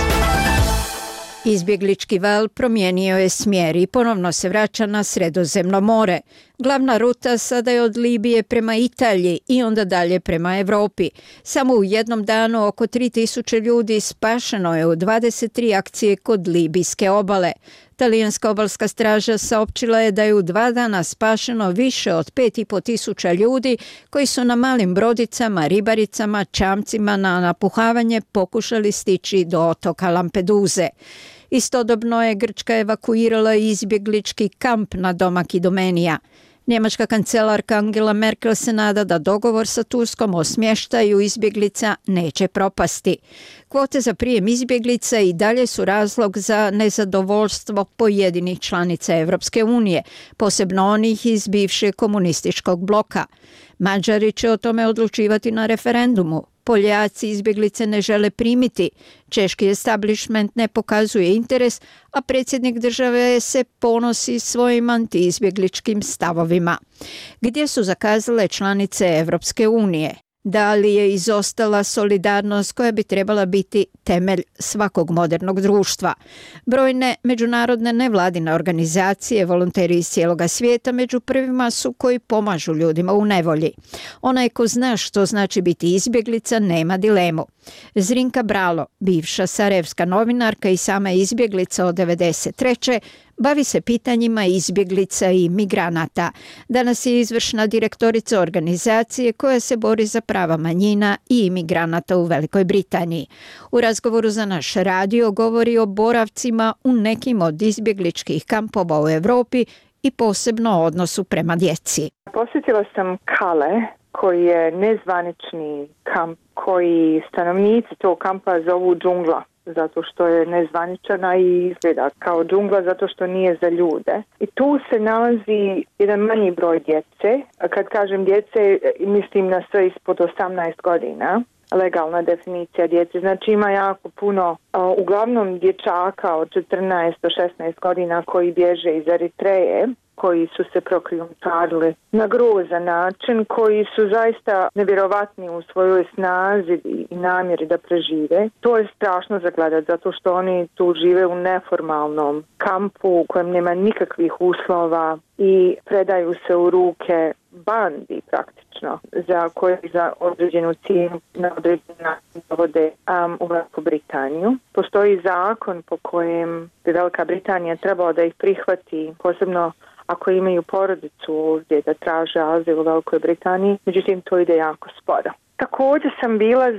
Izbjeglički val promijenio je smjer i ponovno se vraća na Sredozemno more. Glavna ruta sada je od Libije prema Italiji i onda dalje prema Evropi. Samo u jednom danu oko 3000 ljudi spašeno je u 23 akcije kod libijske obale. Talijanska obalska straža saopćila je da je u 2 dana spašeno više od 5500 ljudi koji su na malim brodicama, ribaricama, čamcima na napuhavanje pokušali stići do otoka Lampeduze. Istodobno je Grčka evakuirala izbjeglički kamp na domak Idomenija. Njemačka kancelarka Angela Merkel se nada da dogovor sa Turskom o smještaju izbjeglica neće propasti. Kvote za prijem izbjeglica i dalje su razlog za nezadovoljstvo pojedinih članica Evropske unije, posebno onih iz bivšeg komunističkog bloka. Mađari će o tome odlučivati na referendumu. Poljaci izbjeglice ne žele primiti. Češki establishment ne pokazuje interes, a predsjednik države se ponosi svojim antiizbjegličkim stavovima. Gdje su zakazale članice Evropske unije? Da li je izostala solidarnost koja bi trebala biti temelj svakog modernog društva? Brojne međunarodne nevladine organizacije, volonteri iz cijeloga svijeta među prvima su koji pomažu ljudima u nevolji. Onaj ko zna što znači biti izbjeglica nema dilemu. Zrinka Bralo, bivša sarajevska novinarka i sama izbjeglica od 1993. bavi se pitanjima izbjeglica i migranata. Danas je izvršna direktorica organizacije koja se bori za prava manjina i imigranata u Velikoj Britaniji. U razgovoru za naš radio govori o boravcima u nekim od izbjegličkih kampova u Europi i posebno odnosu prema djeci. Posjetila sam Kale, koji je nezvanični kamp koji stanovnici tog kampa zovu džungla, zato što je nezvaničana i izgleda kao džungla zato što nije za ljude. I tu se nalazi jedan manji broj djece. Kad kažem djece, mislim na sve ispod 18 godina. Legalna definicija djece. Znači ima jako puno, uglavnom dječaka od 14 do 16 godina koji bježe iz Eritreje, koji su se prokrijumčarili na grozan način, koji su zaista nevjerovatni u svojoj snazi i namjeri da prežive. To je strašno za gledat, zato što oni tu žive u neformalnom kampu u kojem nema nikakvih uslova i predaju se u ruke bandi praktično, za koje za određenu cijenu na određen način dovode u Veliku Britaniju. Postoji zakon po kojem bi Velika Britanija trebala da ih prihvati, posebno ako imaju porodicu ovdje da traže azil u Velikoj Britaniji, međutim to ide jako sporo. Također sam bila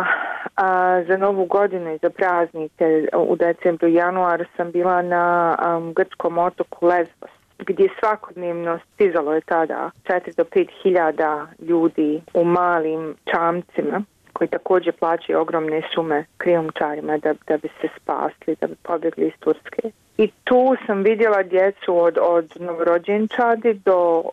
za Novu godinu i za praznike u decembru i januaru sam bila na grčkom otoku Lesbos, gdje svakodnevno stizalo je tada 4 do 5 hiljada ljudi u malim čamcima koji također plaćaju ogromne sume krijumčarima da bi se spasli, da bi pobjegli iz Turske. I tu sam vidjela djecu od novorođenčadi do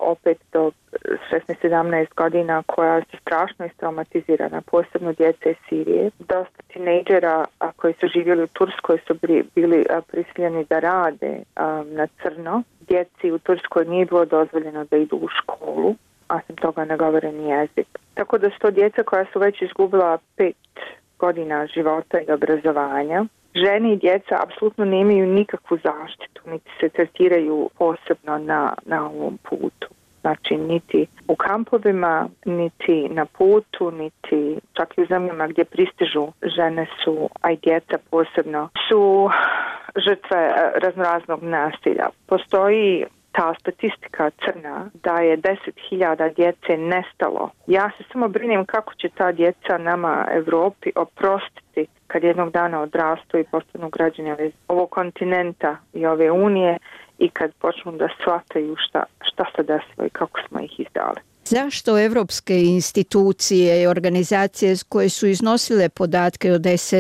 16-17 godina koja su strašno istraumatizirana, posebno djece iz Sirije. Dosta tinejdžera koji su živjeli u Turskoj su bili prisiljeni da rade na crno. Djeci u Turskoj nije bilo dozvoljeno da idu u školu, a sam toga ne govore ni jezik. Tako da su to djeca koja su već izgubila 5 godina života i obrazovanja. Žene i djeca apsolutno nemaju nikakvu zaštitu, niti se tretiraju posebno na ovom putu. Znači, niti u kampovima, niti na putu, niti čak i u zemljama gdje pristižu žene su, a i djeca posebno, su žrtve raznoraznog nasilja. Postoji ta statistika crna da je 10.000 djece nestalo. Ja se samo brinem kako će ta djeca nama Evropi oprostiti kad jednog dana odrastu i postanu građani ovog kontinenta i ove unije i kad počnu da shvataju šta se desilo i kako smo ih izdali. Zašto evropske institucije i organizacije koje su iznosile podatke o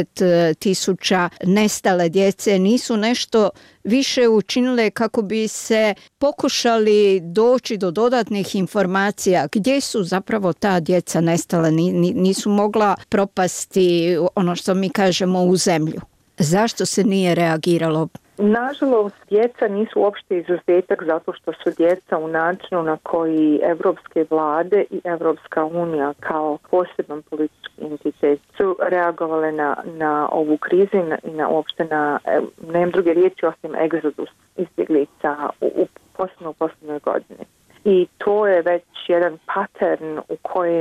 10.000 nestale djece nisu nešto više učinile kako bi se pokušali doći do dodatnih informacija gdje su zapravo ta djeca nestala, nisu mogla propasti, ono što mi kažemo, u zemlju? Zašto se nije reagiralo? Nažalost, djeca nisu uopšte izuzetak zato što su djeca u načinu na koji evropske vlade i Evropska unija kao poseban politički entitet su reagovale na ovu krizu i na uopšte nemam druge riječi osim egzodus izbjeglica u posljednoj godini. I to je već jedan pattern u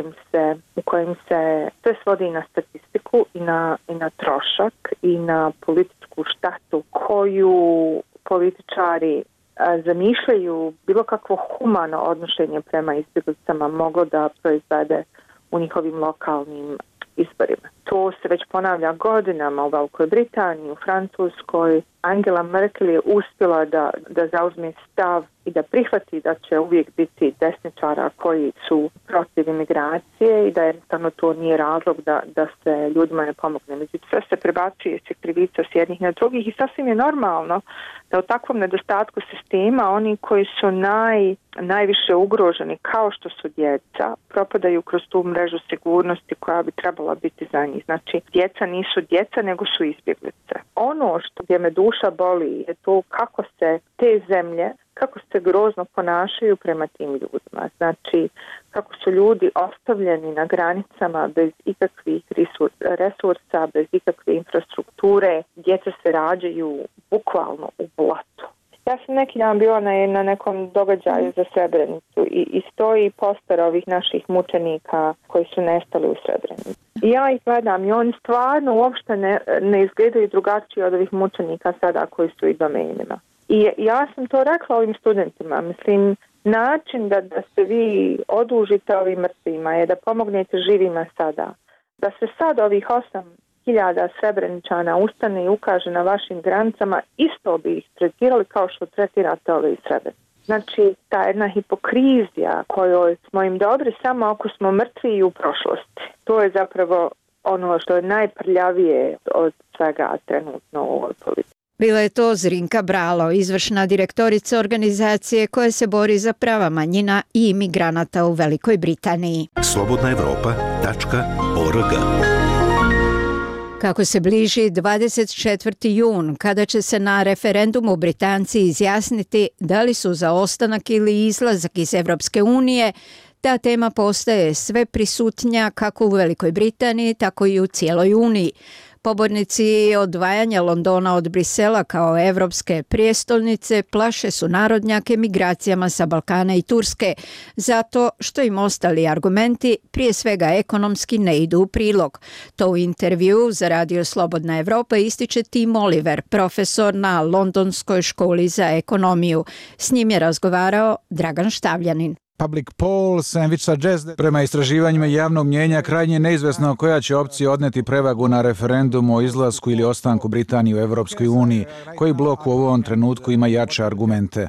kojem se sve svodi na statistiku i na trošak i na političku štatu koju političari zamišljaju bilo kakvo humano odnošenje prema izbjeglicama moglo da proizvede u njihovim lokalnim izborima. To se već ponavlja godinama u Velikoj Britaniji, u Francuskoj. Angela Merkel je uspjela da zauzme stav i da prihvati da će uvijek biti desničara koji su protiv imigracije i da jednostavno to nije razlog da se ljudima ne pomogne. Međutim, sve se prebacuje se krivica s jednih na drugih i sasvim je normalno da u takvom nedostatku sistema oni koji su najviše ugroženi, kao što su djeca, propadaju kroz tu mrežu sigurnosti koja bi trebala biti za njih. Znači, djeca nisu djeca, nego su izbjeglice. Ono što gdje me duša boli je to kako se te zemlje, kako se grozno ponašaju prema tim ljudima. Znači, kako su ljudi ostavljeni na granicama bez ikakvih resursa, bez ikakve infrastrukture. Djeca se rađaju bukvalno u blatu. Ja sam neki dan bila na nekom događaju za Srebrenicu i stoji poster ovih naših mučenika koji su nestali u Srebrenici. I ja ih gledam i oni stvarno uopšte ne izgledaju drugačije od ovih mučenika sada koji su i domenima. I ja sam to rekla ovim studentima, mislim, način da se vi odužite ovim mrtvima je da pomognete živima sada. Da se sad ovih 8.000 Srebreničana ustane i ukaže na vašim granicama, isto bi ih tretirali kao što tretirate ove iz Srebrenice. Znači, ta jedna hipokrizija kojoj smo im dobri samo ako smo mrtvi i u prošlosti. To je zapravo ono što je najprljavije od svega trenutno u ovoj politici. Bila je to Zrinka Bralo, izvršna direktorica organizacije koja se bori za prava manjina i imigranata u Velikoj Britaniji. slobodnaevropa.org. Kako se bliži 24. jun, kada će se na referendumu Britanci izjasniti da li su za ostanak ili izlazak iz Evropske unije, ta tema postaje sve prisutnja kako u Velikoj Britaniji, tako i u cijeloj Uniji. Pobornici odvajanja Londona od Brisela kao evropske prijestolnice plaše su narodnjake migracijama sa Balkana i Turske, zato što im ostali argumenti, prije svega ekonomski, ne idu u prilog. To u intervju za Radio Slobodna Evropa ističe Tim Oliver, profesor na Londonskoj školi za ekonomiju. S njim je razgovarao Dragan Štavljanin. Prema istraživanjima javnog mnjenja krajnje neizvesno koja će opcija odneti prevagu na referendumu o izlasku ili ostanku Britanije u Evropskoj uniji. Koji blok u ovom trenutku ima jače argumente?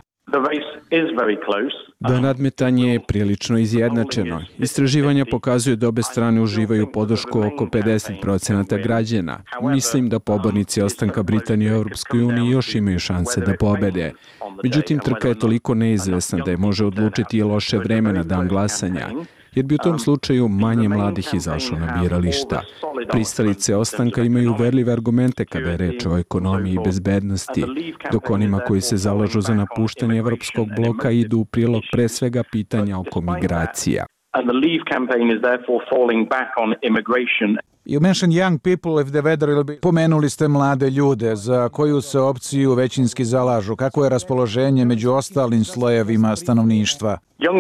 Da, nadmetanje je prilično izjednačeno. Istraživanja pokazuju da obe strane uživaju podršku oko 50% građana. Mislim da pobornici ostanka Britanije u Europskoj uniji još imaju šanse da pobede. Međutim, trka je toliko neizvesna da je može odlučiti i loše vreme na dan glasanja, jer bi u tom slučaju manje mladih izašlo na birališta. Pristalice ostanka imaju uverljive argumente kada je reč o ekonomiji i bezbednosti, dok onima koji se zalažu za napuštanje evropskog bloka idu u prilog pre svega pitanja oko migracija. You mentioned young people if the weather will be... Pomenuli ste mlade ljude, za koju se opciju većinski zalažu. Kako je raspoloženje među ostalim slojevima stanovništva?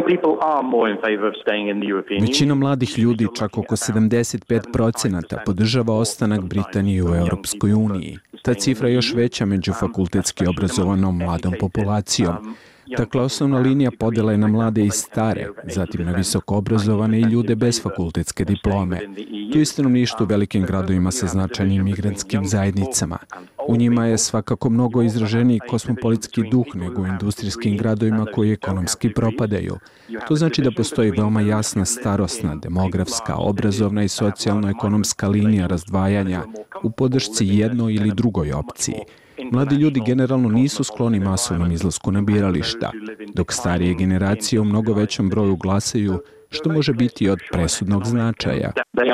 Većina mladih ljudi, čak oko 75%, podržava ostanak Britanije u Europskoj uniji. Ta cifra je još veća među fakultetski obrazovanom mladom populacijom. Dakle, osnovna linija podela je na mlade i stare, zatim na visoko obrazovane i ljude bez fakultetske diplome. Tu je stanovništvo u velikim gradovima sa značajnim migrantskim zajednicama. U njima je svakako mnogo izraženiji kosmopolitski duh nego u industrijskim gradovima koji ekonomski propadaju. To znači da postoji veoma jasna starosna, demografska, obrazovna i socijalno-ekonomska linija razdvajanja u podršci jednoj ili drugoj opciji. Mladi ljudi generalno nisu skloni masovnom izlasku na birališta, dok starije generacije u mnogo većem broju glasaju, što može biti od presudnog značaja.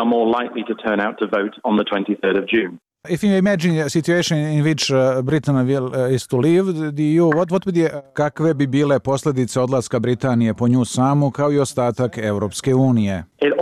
If you imagine a situation in which Britain is to leave the EU, kakve bi bile posljedice odlaska Britanije po nju samu kao i ostatak Evropske unije?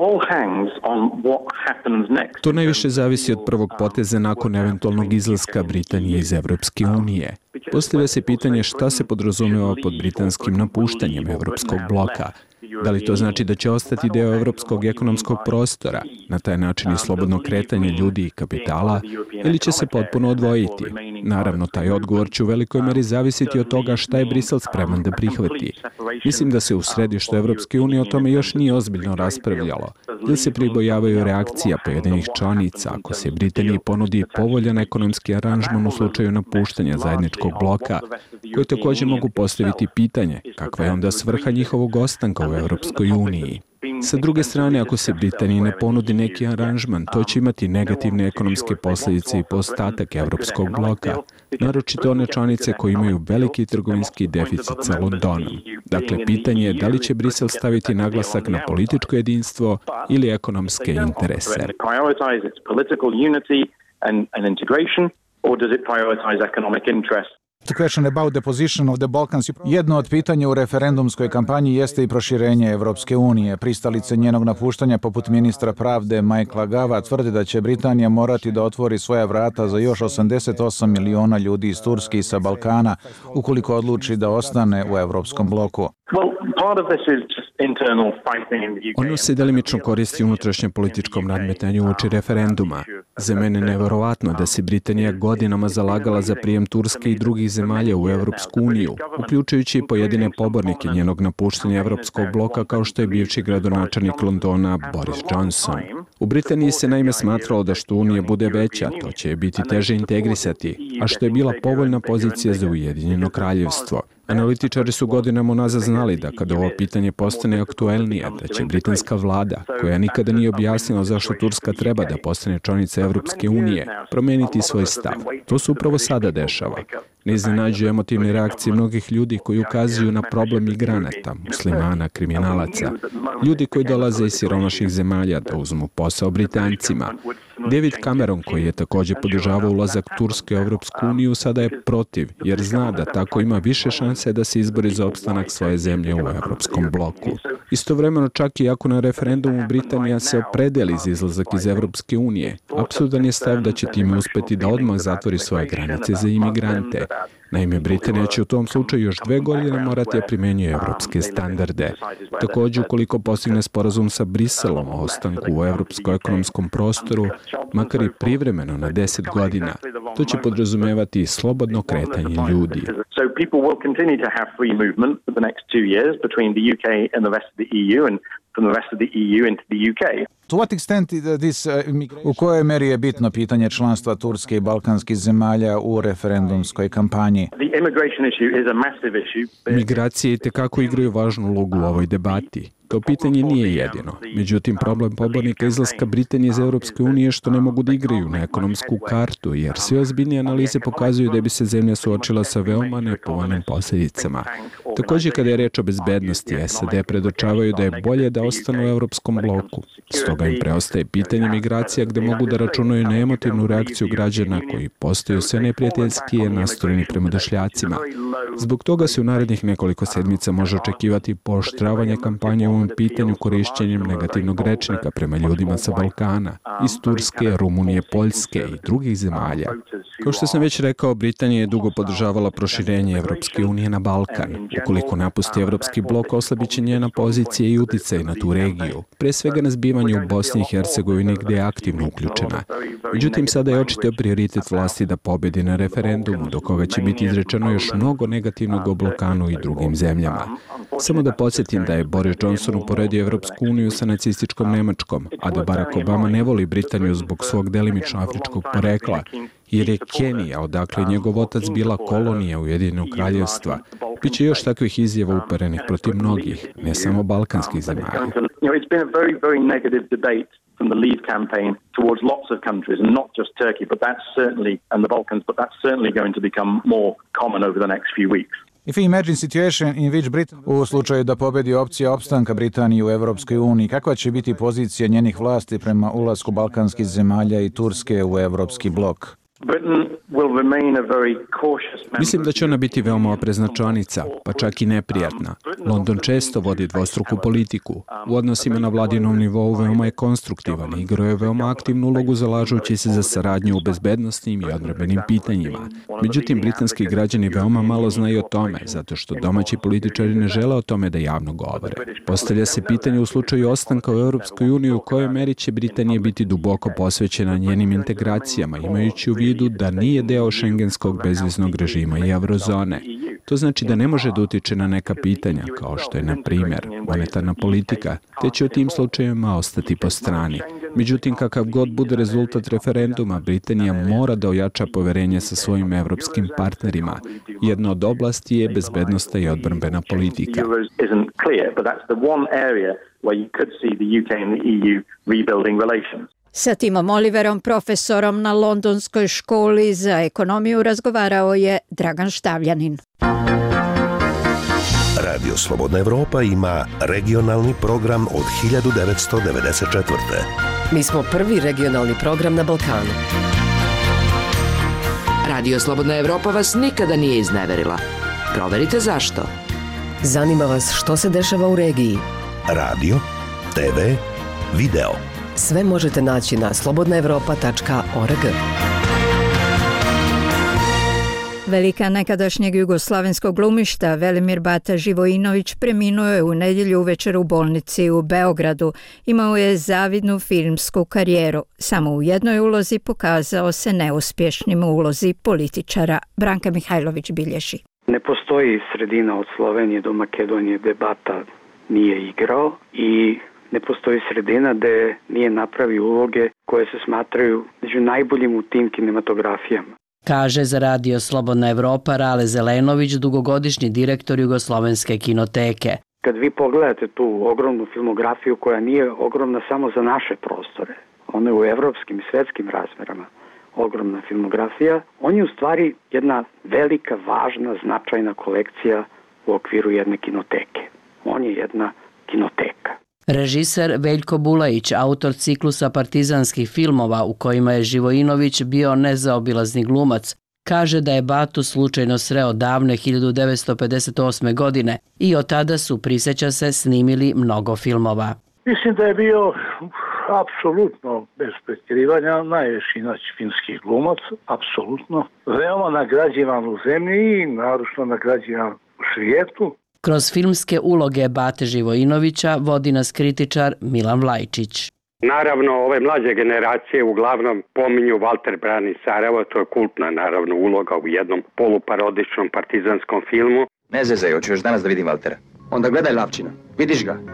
To najviše zavisi od prvog poteza nakon eventualnog izlaska Britanije iz Evropske unije. Postavlja se pitanje šta se podrazumeva pod britanskim napuštanjem Evropskog bloka. Da li to znači da će ostati deo evropskog ekonomskog prostora, na taj način i slobodno kretanje ljudi i kapitala, ili će se potpuno odvojiti? Naravno, taj odgovor će u velikoj meri zavisiti od toga šta je Brisel spreman da prihvati. Mislim da se u središtu Evropske unije o tome još nije ozbiljno raspravljalo, ili se pribojavaju reakcija pojedinih članica ako se Britaniji ponudi povoljan ekonomski aranžman u slučaju napuštanja zajedničkog bloka, koji također mogu postaviti pitanje kakva je onda svrha njihovog ostanka u Evropskoj uniji. Sa druge strane, ako se Britaniji ne ponudi neki aranžman, to će imati negativne ekonomske posljedice i po ostatak Evropskog bloka, naročito one članice koje imaju veliki trgovinski deficit sa Londonom. Dakle, pitanje je da li će Brisel staviti naglasak na političko jedinstvo ili ekonomske interese. Jedno od pitanja u referendumskoj kampanji jeste i proširenje Evropske unije. Pristalice njenog napuštanja, poput ministra pravde Michaela Gova, tvrde da će Britanija morati da otvori svoja vrata za još 88 miliona ljudi iz Turske i sa Balkana, ukoliko odluči da ostane u Evropskom bloku. Ono se delimično koristi u unutrašnjem političkom nadmetanju uoči referenduma. Za mene je neverovatno da se Britanija godinama zalagala za prijem Turske i drugih zemalja u Evropsku uniju, uključujući i pojedine pobornike njenog napuštanja Evropskog bloka kao što je bivši gradonačelnik Londona Boris Johnson. U Britaniji se naime smatralo da što Unija bude veća, to će je biti teže integrisati, a što je bila povoljna pozicija za Ujedinjeno kraljevstvo. Analitičari su godinama unazad znali da kada ovo pitanje postane aktuelnije, da će britanska vlada, koja nikada nije objasnila zašto Turska treba da postane članica Evropske unije, promeniti svoj stav. To se upravo sada dešava. Ne iznenađuje emotivne reakcije mnogih ljudi koji ukazuju na problem migranata, muslimana, kriminalaca, ljudi koji dolaze iz siromašnih zemalja da uzmu posao Britancima. David Cameron, koji je također podržavao ulazak Turske u Evropsku uniju, sada je protiv, jer zna da tako ima više šanse da se izbori za opstanak svoje zemlje u Evropskom bloku. Istovremeno, čak i ako na referendumu Britanija se opredeli za izlazak iz Evropske unije, apsurdan je stav da će time uspeti da odmah zatvori svoje granice za imigrante. Naime, Britanija će u tom slučaju još 2 godine morati da primenjuje evropske standarde. Također, ukoliko postigne sporazum sa Briselom o ostanku u evropskom ekonomskom prostoru, makar i privremeno na 10 godina, to će podrazumevati i slobodno kretanje ljudi. U kojoj meri je bitno pitanje članstva Turske i balkanskih zemalja u referendumskoj kampanji? Migracije itekako igraju važnu ulogu u ovoj debati. To pitanje nije jedino. Međutim, problem pobornika izlaska Britanije iz Evropske unije je što ne mogu da igraju na ekonomsku kartu, jer sve ozbiljnije analize pokazuju da bi se zemlja suočila sa veoma nepovoljnim posljedicama. Također, kada je reč o bezbednosti, SAD predočavaju da je bolje da ostanu u Evropskom bloku. Stoga im preostaje pitanje migracija gde mogu da računaju na emotivnu reakciju građana koji postaju sve neprijateljskije nastrojeni prema došljacima. Zbog toga se u narednih nekoliko sedmica može očekivati pooštravanje kampanje u ovom pitanju korišćenjem negativnog rečnika prema ljudima sa Balkana, iz Turske, Rumunije, Poljske i drugih zemalja. Kao što sam već rekao, Britanija je dugo podržavala proširenje Evropske unije na Balkan. Ukoliko napusti Evropski blok, oslabit će njena pozicija i uticaj na tu regiju. Pre svega na zbivanju u Bosni i Hercegovini gde je aktivno uključena. Međutim, sada je očito prioritet vlasti da pobedi na referendumu, do koga će biti izrečeno još mnogo negativnog o Balkanu i drugim zemljama. Samo da podsjetim da je Boris Johnson uporedio Evropsku uniju sa nacističkom Nemačkom, a da Barack Obama ne voli Britaniju zbog svog delimično afričkog porekla, jer je Kenija, odakle je njegov otac bila kolonija Ujedinjenog kraljevstva. Biće još takvih izjava uperenih protiv mnogih, ne samo balkanskih zemalja. From the Leave campaign towards lots of countries, and not just Turkey, but that's certainly, and the Balkans, but that's certainly going to become more common over the next few weeks. If you imagine situation in which Britain, u slučaju da pobedi opcija opstanka Britanije u Evropskoj uniji, kakva će biti pozicija njenih vlasti prema ulasku balkanskih zemalja i Turske u Evropski blok? Mislim da će ona biti veoma oprezna članica, pa čak i neprijatna. London često vodi dvostruku politiku. U odnosima na vladinom nivou veoma je konstruktivan i igrao je veoma aktivnu ulogu zalažujući se za saradnju u bezbednosnim i odbrambenim pitanjima. Međutim, britanski građani veoma malo znaju o tome, zato što domaći političari ne žele o tome da javno govore. Postavlja se pitanje u slučaju ostanka u Evropskoj uniji u kojoj meri će Britanija biti duboko posvećena njenim integracijama, imajući u vidu da nije deo šengenskog bezviznog režima i eurozone. To znači da ne može da utiče na neka pitanja, kao što je, na primjer, monetarna politika, te će u tim slučajevima ostati po strani. Međutim, kakav god bude rezultat referenduma, Britanija mora da ojača poverenje sa svojim evropskim partnerima. Jedna od oblasti je bezbednosna i odbrambena politika. Sa Timom Oliverom, profesorom na Londonskoj školi za ekonomiju, razgovarao je Dragan Štavljanin. Radio Slobodna Evropa ima regionalni program od 1994. Mi smo prvi regionalni program na Balkanu. Radio Slobodna Evropa vas nikada nije izneverila. Proverite zašto. Zanima vas što se dešava u regiji. Radio, TV, video. Sve možete naći na slobodnaevropa.org. Velika nekadašnjeg jugoslavenskog glumišta Velimir Bata Živojinović preminuo je u nedjelju uvečer u bolnici u Beogradu. Imao je zavidnu filmsku karijeru. Samo u jednoj ulozi pokazao se neuspješnim u ulozi političara. Branka Mihajlović bilježi. Ne postoji sredina od Slovenije do Makedonije gde Bata nije igrao i ne postoji sredina gde nije napravio uloge koje se smatraju među najboljim u tim kinematografijama. Kaže za Radio Slobodna Evropa Rale Zelenović, dugogodišnji direktor Jugoslovenske kinoteke. Kad vi pogledate tu ogromnu filmografiju koja nije ogromna samo za naše prostore, ona je u evropskim i svetskim razmerama ogromna filmografija, on je u stvari jedna velika, važna, značajna kolekcija u okviru jedne kinoteke. On je jedna kinoteka. Režiser Veljko Bulajić, autor ciklusa partizanskih filmova u kojima je Živojinović bio nezaobilazni glumac, kaže da je Batu slučajno sreo davne 1958. godine i od tada su, prisjeća se, snimili mnogo filmova. Mislim da je bio apsolutno bez pretjerivanja najveći filmski glumac, apsolutno. Veoma nagrađivan u zemlji i naročito nagrađivan u svijetu. Kroz filmske uloge Bate Živojinovića vodi nas kritičar Milan Vlajčić. Naravno, ove mlađe generacije uglavnom pominju Valter brani Sarajevo, to je kultna naravno uloga u jednom poluparodičnom partizanskom filmu. Ne zezaj, hoću još danas da vidim Valtera. Onda gledaj Lavčina, vidiš ga.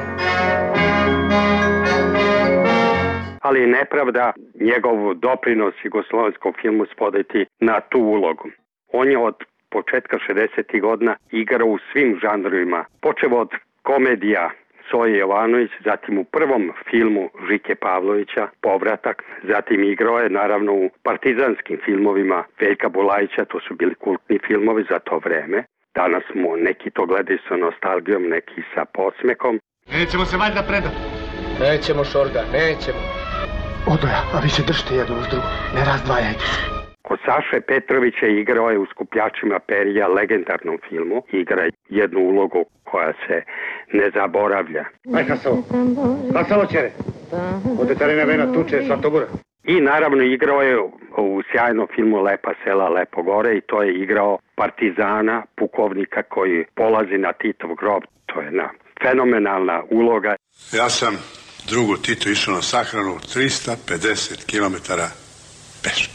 Ali je nepravda njegov doprinos jugoslovenskom filmu spoditi na tu ulogu. On je od početka 60. godina igrao u svim žanrovima, počeo od komedija Soje Jovanović, zatim u prvom filmu Žike Pavlovića, Povratak, zatim igrao je naravno u partizanskim filmovima Veljka Bulajića, to su bili kultni filmovi za to vreme. Danas mu neki to gledaju sa nostalgijom, neki sa podsmehom. Nećemo se valjda predati. Nećemo, Šorga, nećemo. Odoja, a vi se držite jedno uz drugo, ne razdvajajte se. Kod Saše Petrovića igrao je u Skupljačima perija, legendarnom filmu. Igra jednu ulogu koja se ne zaboravlja. Aj Hasovo, Hasovo čere. Ode carina vena tuče Svatogora. I naravno igrao je u sjajnom filmu Lepa sela, Lepo gore i to je igrao partizana, pukovnika koji polazi na Titov grob. To je jedna fenomenalna uloga. Ja sam drugu Titu išao na sahranu 350 km peške.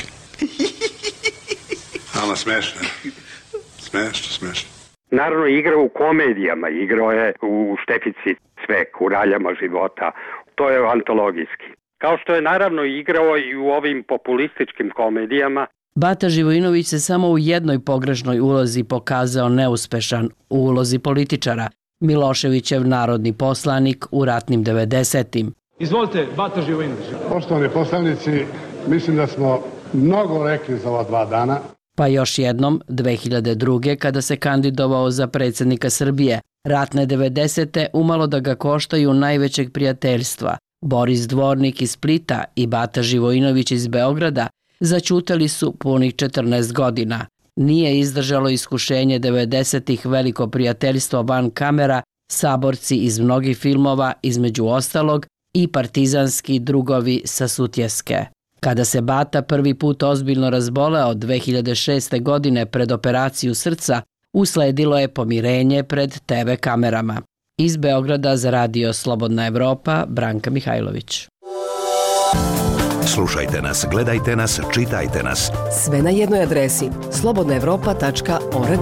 Ama smešno. Smešno. Naravno igrao u komedijama, igrao je u Štefici Cvek, u Raljama života. To je antologijski. Kao što je naravno igrao i u ovim populističkim komedijama. Bata Živojinović se samo u jednoj pogrešnoj ulozi pokazao neuspešan, u ulozi političara, Miloševićev narodni poslanik u ratnim 90-im. Izvolite, Bata Živojinović. Poštovani poslanici, mislim da smo mnogo rekli za ova 2 dana. Pa još jednom, 2002. kada se kandidovao za predsjednika Srbije, ratne 90. umalo da ga koštaju najvećeg prijateljstva. Boris Dvornik iz Splita i Bata Živojinović iz Beograda zaćutali su punih 14 godina. Nije izdržalo iskušenje 90-ih veliko prijateljstvo van kamera, saborci iz mnogih filmova, između ostalog i partizanski drugovi sa Sutjeske. Kada se Bata prvi put ozbiljno razboleo 2006. godine pred operaciju srca, usledilo je pomirenje pred TV kamerama. Iz Beograda za radio Slobodna Evropa, Branka Mihajlović. Slušajte nas, gledajte nas, čitajte nas. Sve na jednoj adresi slobodnaevropa.org.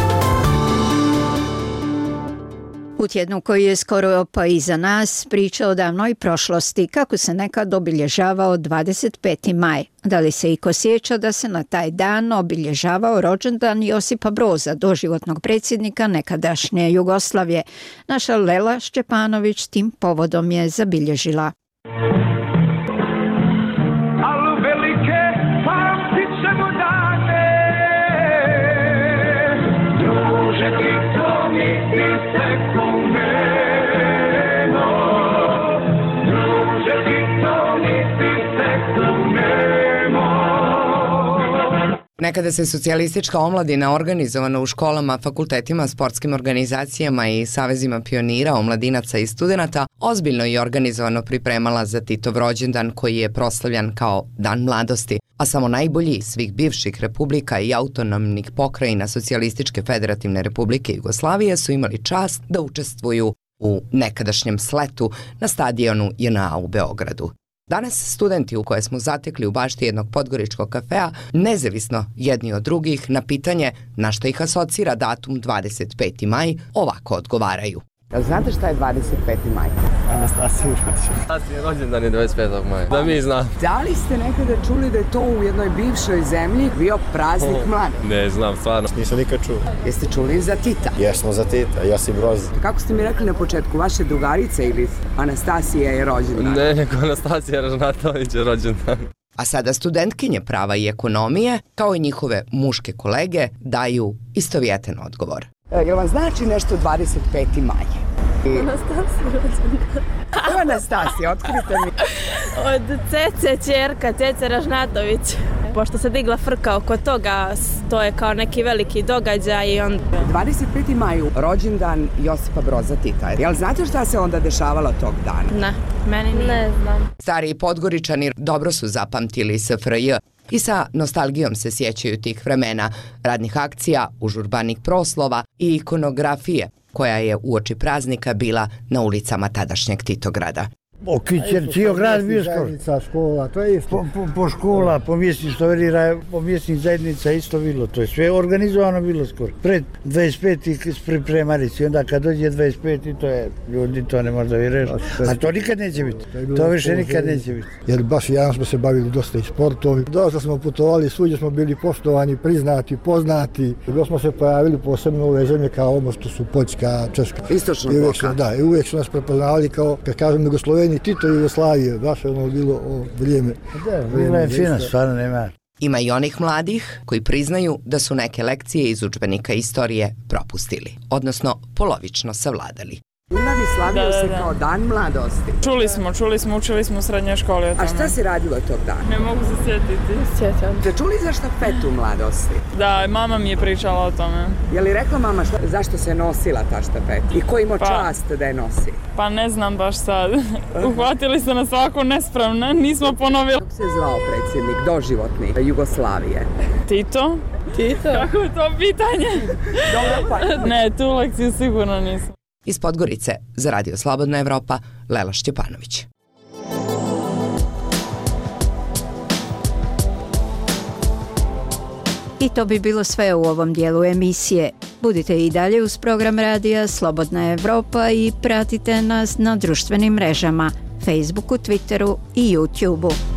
U tjednu koji je skoro pa iza nas priča o davnoj prošlosti, kako se nekad obilježavao 25. maj. Da li se iko sjeća da se na taj dan obilježavao rođendan Josipa Broza, doživotnog predsjednika nekadašnje Jugoslavije? Naša Lela Šćepanović tim povodom je zabilježila. Nekada se socijalistička omladina organizovana u školama, fakultetima, sportskim organizacijama i savezima pionira, omladinaca i studenata ozbiljno i organizovano pripremala za Titov rođendan koji je proslavljan kao Dan mladosti, a samo najbolji svih bivših republika i autonomnih pokrajina Socijalističke federativne republike Jugoslavije su imali čast da učestvuju u nekadašnjem sletu na stadionu JNA u Beogradu. Danas studenti u koje smo zatekli u bašti jednog podgoričkog kafea, nezavisno jedni od drugih, na pitanje na što ih asocira datum 25. maj, ovako odgovaraju. Znate šta je 25. maj? Anastasija rođendan je 25. maja. Da mi znam. Da li ste nekada čuli da je to u jednoj bivšoj zemlji bio praznik mladih? Ne znam, stvarno. Nisam nikad čuo. Jeste čuli za Tita? Jesmo za Tita, Josip Broz. Kako ste mi rekli na početku, vaše drugarice ili Anastasija je rođendan? Ne, nego Anastasija Ražnatović je rođendan. A sada studentkinje prava i ekonomije, kao i njihove muške kolege, daju istovjetan odgovor. Jel vam znači nešto 25. maj? Anastasija rođendan. Evo Anastasija, otkrite mi. Od Cece ćerka, Cece Ražnatović. Pošto se digla frka oko toga, to je kao neki veliki događaj i on... 25. maju, rođendan Josipa Broza Tita. Jel znate šta se onda dešavalo tog dana? Ne, meni ne znam. Stariji Podgoričani dobro su zapamtili SFRJ i sa nostalgijom se sjećaju tih vremena, radnih akcija, užurbanih proslova i ikonografije koja je uoči praznika bila na ulicama tadašnjeg Titograda. Cijel grad bio skoro. Škola, to je isto. Po škola, po mjesni štoverira, po mjesnih zajednica isto bilo. To je sve organizovano bilo skoro. Pred 25. pripremali se, onda kad dođe 25. to je, ljudi to ne može da vjeruješ. A to nikad neće biti. To više nikad neće biti. Jer baš ja smo se bavili dosta i sportom. Dosta smo putovali, svuđe smo bili poštovani, priznati, poznati. Dosta smo se pojavili posebno ove zemlje kao ovo što su Poljska, Češka. Istočnog bloka. Da, i uvijek su nas prepoznavali kao, kad kažem Jugosloveni, Tito i Jugoslavije, baš ono bilo vrijeme. Da, bilo je fino, stvarno nema. Ima i onih mladih koji priznaju da su neke lekcije iz udžbenika istorije propustili, odnosno polovično savladali. Mladi slavio se kao dan mladosti. Čuli smo, učili smo u srednjoj školi o tome. A šta si radila tog dana? Ne mogu se sjetiti. Ste čuli za štafetu mladosti? Da, mama mi je pričala o tome. Je li rekla mama zašto se nosila ta štafeta? I ko ima čast da je nosi? Pa ne znam baš sad. Uhvatili ste nas ovako nespravno, nismo ponovili. Kako se zvao predsjednik doživotni Jugoslavije? Tito? Kako je to pitanje? Dobro pa. Ne, tu lekciju sigurno nisam. Iz Podgorice, za Radio Slobodna Evropa, Lela Šćepanović. I to bi bilo sve u ovom dijelu emisije. Budite i dalje uz program radija Slobodna Evropa i pratite nas na društvenim mrežama, Facebooku, Twitteru i YouTubeu.